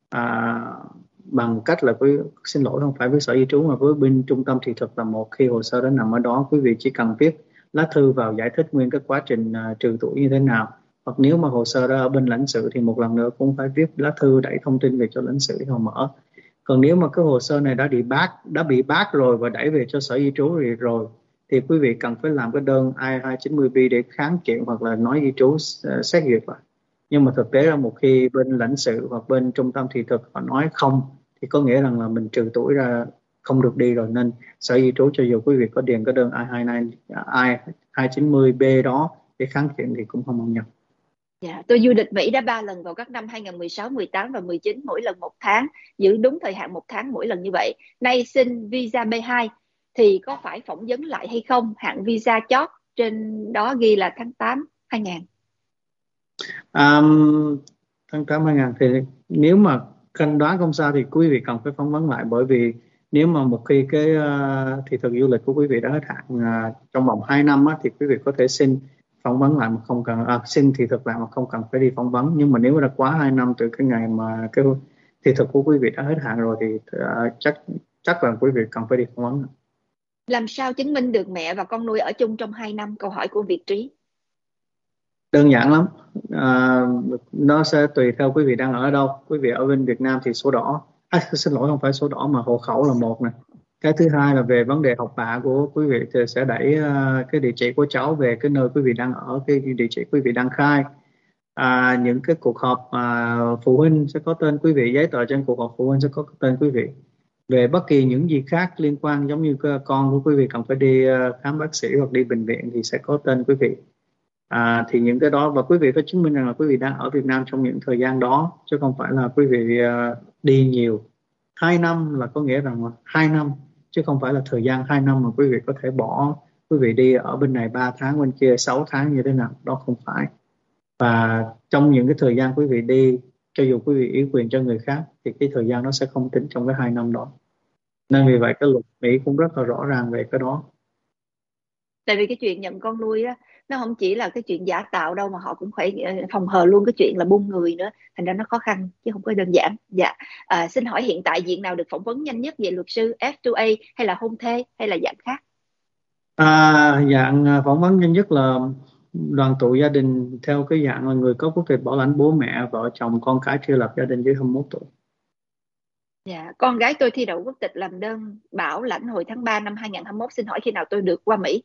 bằng cách là xin lỗi, không phải với sở di trú mà với bên trung tâm thị thực là một. Khi hồ sơ đó nằm ở đó, quý vị chỉ cần viết lá thư vào giải thích nguyên cái quá trình trừ tuổi như thế nào. Hoặc nếu mà hồ sơ đó ở bên lãnh sự thì một lần nữa cũng phải viết lá thư đẩy thông tin về cho lãnh sự để họ mở. Còn nếu mà cái hồ sơ này đã bị bác rồi và đẩy về cho sở di trú rồi thì quý vị cần phải làm cái đơn I-290B để kháng kiện hoặc là nói di trú xét duyệt lại. Nhưng mà thực tế là một khi bên lãnh sự hoặc bên trung tâm thị thực họ nói không thì có nghĩa rằng là mình trừ tuổi ra, không được đi rồi. Nên sở di trú cho dù quý vị có điền cái đơn I-290B đó để kháng kiện thì cũng không ăn nhập. Dạ, tôi du lịch Mỹ đã 3 lần vào các năm 2016, 18 và 19, mỗi lần 1 tháng, giữ đúng thời hạn 1 tháng mỗi lần như vậy. Nay xin visa B2 thì có phải phỏng vấn lại hay không? Hạn visa chót trên đó ghi là tháng 8 2000. Tháng 8 2000 thì nếu mà canh đoán không sao thì quý vị cần phải phỏng vấn lại, bởi vì nếu mà một khi cái thị thực du lịch của quý vị đã hết hạn trong vòng 2 năm á, thì quý vị có thể xin phỏng vấn lại mà không cần xin thị thực lại mà không cần phải đi phỏng vấn. Nhưng mà nếu mà đã quá 2 năm từ cái ngày mà cái thị thực của quý vị đã hết hạn rồi thì chắc là quý vị cần phải đi phỏng vấn. Làm sao chứng minh được mẹ và con nuôi ở chung trong 2 năm? Câu hỏi của Việt Trí. Đơn giản lắm, nó sẽ tùy theo quý vị đang ở đâu. Quý vị ở bên Việt Nam thì sổ đỏ, xin lỗi, không phải sổ đỏ mà hộ khẩu là một này. Cái thứ hai là về vấn đề học bạ của quý vị thì sẽ đẩy cái địa chỉ của cháu về cái nơi quý vị đang ở, cái địa chỉ quý vị đang khai. Những cái cuộc họp phụ huynh sẽ có tên quý vị, giấy tờ trên cuộc họp phụ huynh sẽ có tên quý vị. Về bất kỳ những gì khác liên quan giống như con của quý vị cần phải đi khám bác sĩ hoặc đi bệnh viện thì sẽ có tên quý vị. Thì những cái đó, và quý vị phải chứng minh rằng là quý vị đang ở Việt Nam trong những thời gian đó, chứ không phải là quý vị đi nhiều. 2 năm là có nghĩa rằng là 2 năm, chứ không phải là thời gian 2 năm mà quý vị có thể bỏ quý vị đi ở bên này 3 tháng, bên kia 6 tháng như thế nào, đó không phải. Và trong những cái thời gian quý vị đi, cho dù quý vị ủy quyền cho người khác thì cái thời gian nó sẽ không tính trong cái 2 năm đó. Nên vì vậy cái luật Mỹ cũng rất là rõ ràng về cái đó. Tại vì cái chuyện nhận con nuôi á, nó không chỉ là cái chuyện giả tạo đâu, mà họ cũng phải phòng hờ luôn cái chuyện là buôn người nữa, thành ra nó khó khăn chứ không có đơn giản. Dạ. Xin hỏi hiện tại diện nào được phỏng vấn nhanh nhất về luật sư, F2A hay là hôn thê hay là dạng khác? Dạng phỏng vấn nhanh nhất là đoàn tụ gia đình, theo cái dạng là người có quốc tịch bảo lãnh, bố mẹ, vợ chồng, con cái chưa lập gia đình dưới 21 tuổi. Dạ, con gái tôi thi đậu quốc tịch làm đơn bảo lãnh hồi tháng 3 năm 2021, xin hỏi khi nào tôi được qua Mỹ?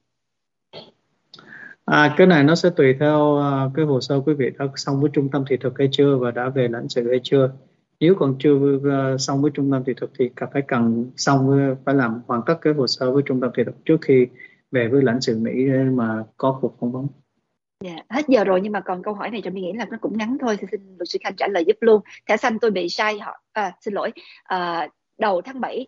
Cái này nó sẽ tùy theo cái hồ sơ quý vị đã xong với trung tâm thị thực hay chưa và đã về lãnh sự hay chưa. Nếu còn chưa xong với trung tâm thị thực thì cần phải làm hoàn tất cái hồ sơ với trung tâm thị thực trước khi về với lãnh sự Mỹ để mà có cuộc phỏng vấn. Dạ, hết giờ rồi nhưng mà còn câu hỏi này cho mình nghĩ là nó cũng ngắn thôi, xin luật sư Khanh trả lời giúp luôn. Thẻ xanh tôi bị sai họ, xin lỗi. Đầu tháng 7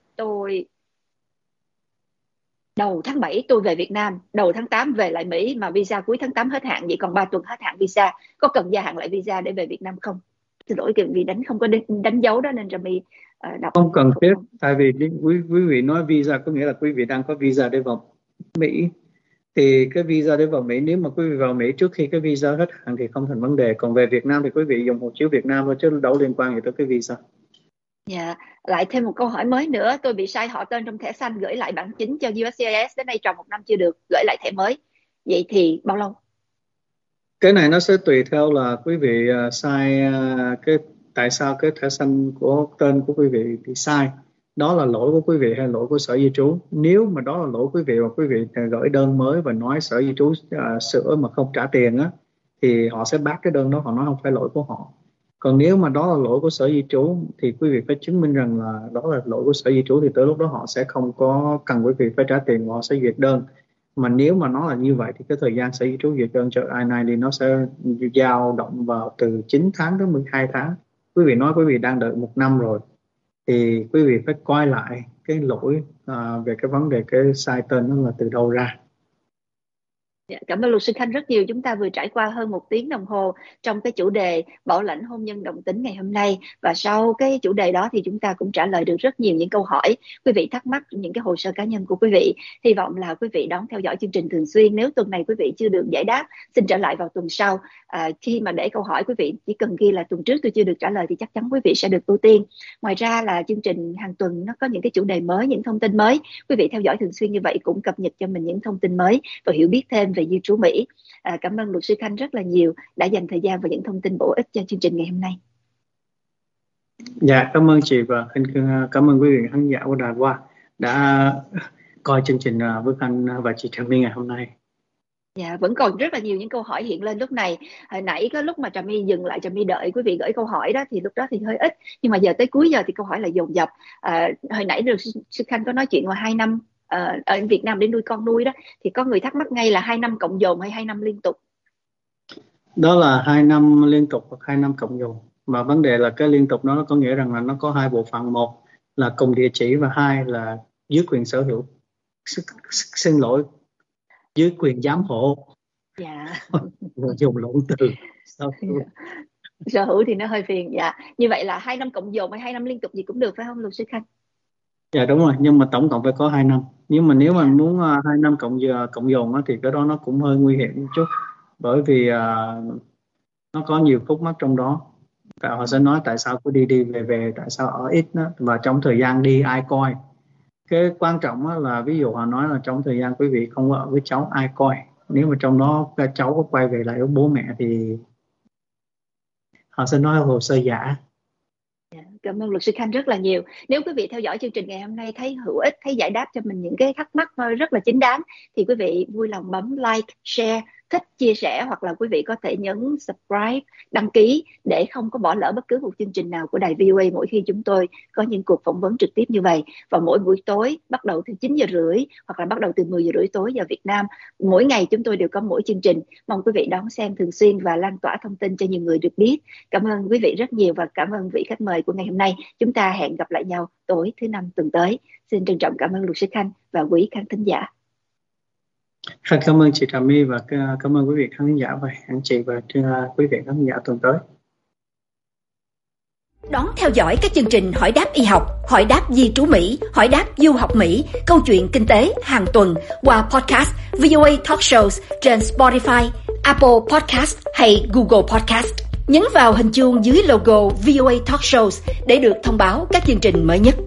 tôi về Việt Nam, đầu tháng 8 về lại Mỹ, mà visa cuối tháng 8 hết hạn, vậy còn 3 tuần hết hạn visa, có cần gia hạn lại visa để về Việt Nam không? Xin lỗi vì không có đánh dấu đó nên Trà My đọc Không cần cũng thiết, không. tại vì quý vị nói visa có nghĩa là quý vị đang có visa để vào Mỹ. Thì cái visa để vào Mỹ, nếu mà quý vị vào Mỹ trước khi cái visa hết hạn thì không thành vấn đề. Còn về Việt Nam thì quý vị dùng hộ chiếu Việt Nam thôi chứ đâu liên quan gì tới cái visa. Dạ, lại thêm một câu hỏi mới nữa, tôi bị sai họ tên trong thẻ xanh, gửi lại bản chính cho USCIS đến nay tròn 1 năm chưa được, gửi lại thẻ mới. Vậy thì bao lâu? Cái này nó sẽ tùy theo là quý vị sai cái tại sao cái thẻ xanh của tên của quý vị bị sai. Đó là lỗi của quý vị hay lỗi của sở di trú. Nếu mà đó là lỗi quý vị và quý vị gửi đơn mới và nói sở di trú sửa mà không trả tiền á, thì họ sẽ bác cái đơn đó, họ nói không phải lỗi của họ. Còn nếu mà đó là lỗi của sở di trú thì quý vị phải chứng minh rằng là đó là lỗi của sở di trú, thì tới lúc đó họ sẽ không có cần quý vị phải trả tiền và họ sẽ duyệt đơn. Mà nếu mà nó là như vậy thì cái thời gian sở di trú duyệt đơn cho I-9 thì nó sẽ dao động vào từ 9 tháng đến 12 tháng. Quý vị nói quý vị đang đợi 1 năm rồi thì quý vị phải coi lại cái lỗi về cái vấn đề cái sai tên nó là từ đâu ra. Dạ, cảm ơn luật sư Khanh rất nhiều. Chúng ta vừa trải qua hơn 1 tiếng đồng hồ trong cái chủ đề bảo lãnh hôn nhân đồng tính ngày hôm nay. Và sau cái chủ đề đó thì chúng ta cũng trả lời được rất nhiều những câu hỏi quý vị thắc mắc, những cái hồ sơ cá nhân của quý vị. Hy vọng là quý vị đón theo dõi chương trình thường xuyên. Nếu tuần này quý vị chưa được giải đáp, xin trở lại vào tuần sau. Khi mà để câu hỏi, quý vị chỉ cần ghi là tuần trước tôi chưa được trả lời thì chắc chắn quý vị sẽ được ưu tiên. Ngoài ra là chương trình hàng tuần nó có những cái chủ đề mới, những thông tin mới. Quý vị theo dõi thường xuyên như vậy cũng cập nhật cho mình những thông tin mới và hiểu biết thêm về di trú Mỹ. Cảm ơn luật sư Khanh rất là nhiều đã dành thời gian và những thông tin bổ ích cho chương trình ngày hôm nay. Dạ, cảm ơn chị và cảm ơn quý vị khán giả của Đài Hoa đã coi chương trình với Khanh và chị Trà My ngày hôm nay. Dạ, vẫn còn rất là nhiều những câu hỏi hiện lên lúc này. Hồi nãy có lúc mà Trà My dừng lại, Trà My đợi quý vị gửi câu hỏi đó thì lúc đó thì hơi ít, nhưng mà giờ tới cuối giờ thì câu hỏi là dồn dập. Hồi nãy luật sư Khanh có nói chuyện là 2 năm ở Việt Nam để nuôi con nuôi đó, thì có người thắc mắc ngay là 2 năm cộng dồn hay 2 năm liên tục? Đó là 2 năm liên tục hoặc 2 năm cộng dồn. Và vấn đề là cái liên tục đó nó có nghĩa rằng là nó có 2 bộ phận, một là cùng địa chỉ và 2 là dưới quyền sở hữu. Xin lỗi, dưới quyền giám hộ. Dạ. Dùng lộn từ. Sở hữu thì nó hơi phiền. Dạ, như vậy là 2 năm cộng dồn hay 2 năm liên tục gì cũng được phải không luật sư Khanh? Dạ đúng rồi, nhưng mà tổng cộng phải có 2 năm. Nhưng mà nếu mà Dạ. muốn 2 năm cộng dồn á, thì cái đó nó cũng hơi nguy hiểm một chút, bởi vì nó có nhiều khúc mắc trong đó. Họ sẽ nói tại sao cứ đi đi về về, tại sao ở ít đó, và trong thời gian đi ai coi. Cái quan trọng là ví dụ họ nói là trong thời gian quý vị không ở với cháu ai coi, nếu mà trong đó các cháu có quay về lại với bố mẹ thì họ sẽ nói hồ sơ giả. Cảm ơn luật sư Khanh rất là nhiều. Nếu quý vị theo dõi chương trình ngày hôm nay thấy hữu ích, thấy giải đáp cho mình những cái thắc mắc rất là chính đáng, thì quý vị vui lòng bấm like, share, thích, chia sẻ, hoặc là quý vị có thể nhấn subscribe, đăng ký để không có bỏ lỡ bất cứ một chương trình nào của đài VOA mỗi khi chúng tôi có những cuộc phỏng vấn trực tiếp như vậy. Và mỗi buổi tối bắt đầu từ 9 giờ rưỡi hoặc là bắt đầu từ 10 giờ rưỡi tối giờ Việt Nam. Mỗi ngày chúng tôi đều có mỗi chương trình. Mong quý vị đón xem thường xuyên và lan tỏa thông tin cho nhiều người được biết. Cảm ơn quý vị rất nhiều và cảm ơn vị khách mời của ngày hôm nay. Chúng ta hẹn gặp lại nhau tối thứ Năm tuần tới. Xin trân trọng cảm ơn luật sư Khanh và quý khán thính giả. Cảm ơn chị Trà My và cảm ơn quý vị khán giả và hẹn chị và quý vị khán giả tuần tới. Đón theo dõi các chương trình Hỏi đáp y học, Hỏi đáp di trú Mỹ, Hỏi đáp du học Mỹ, Câu chuyện kinh tế hàng tuần qua podcast VOA Talk Shows trên Spotify, Apple Podcast hay Google Podcast. Nhấn vào hình chuông dưới logo VOA Talk Shows để được thông báo các chương trình mới nhất.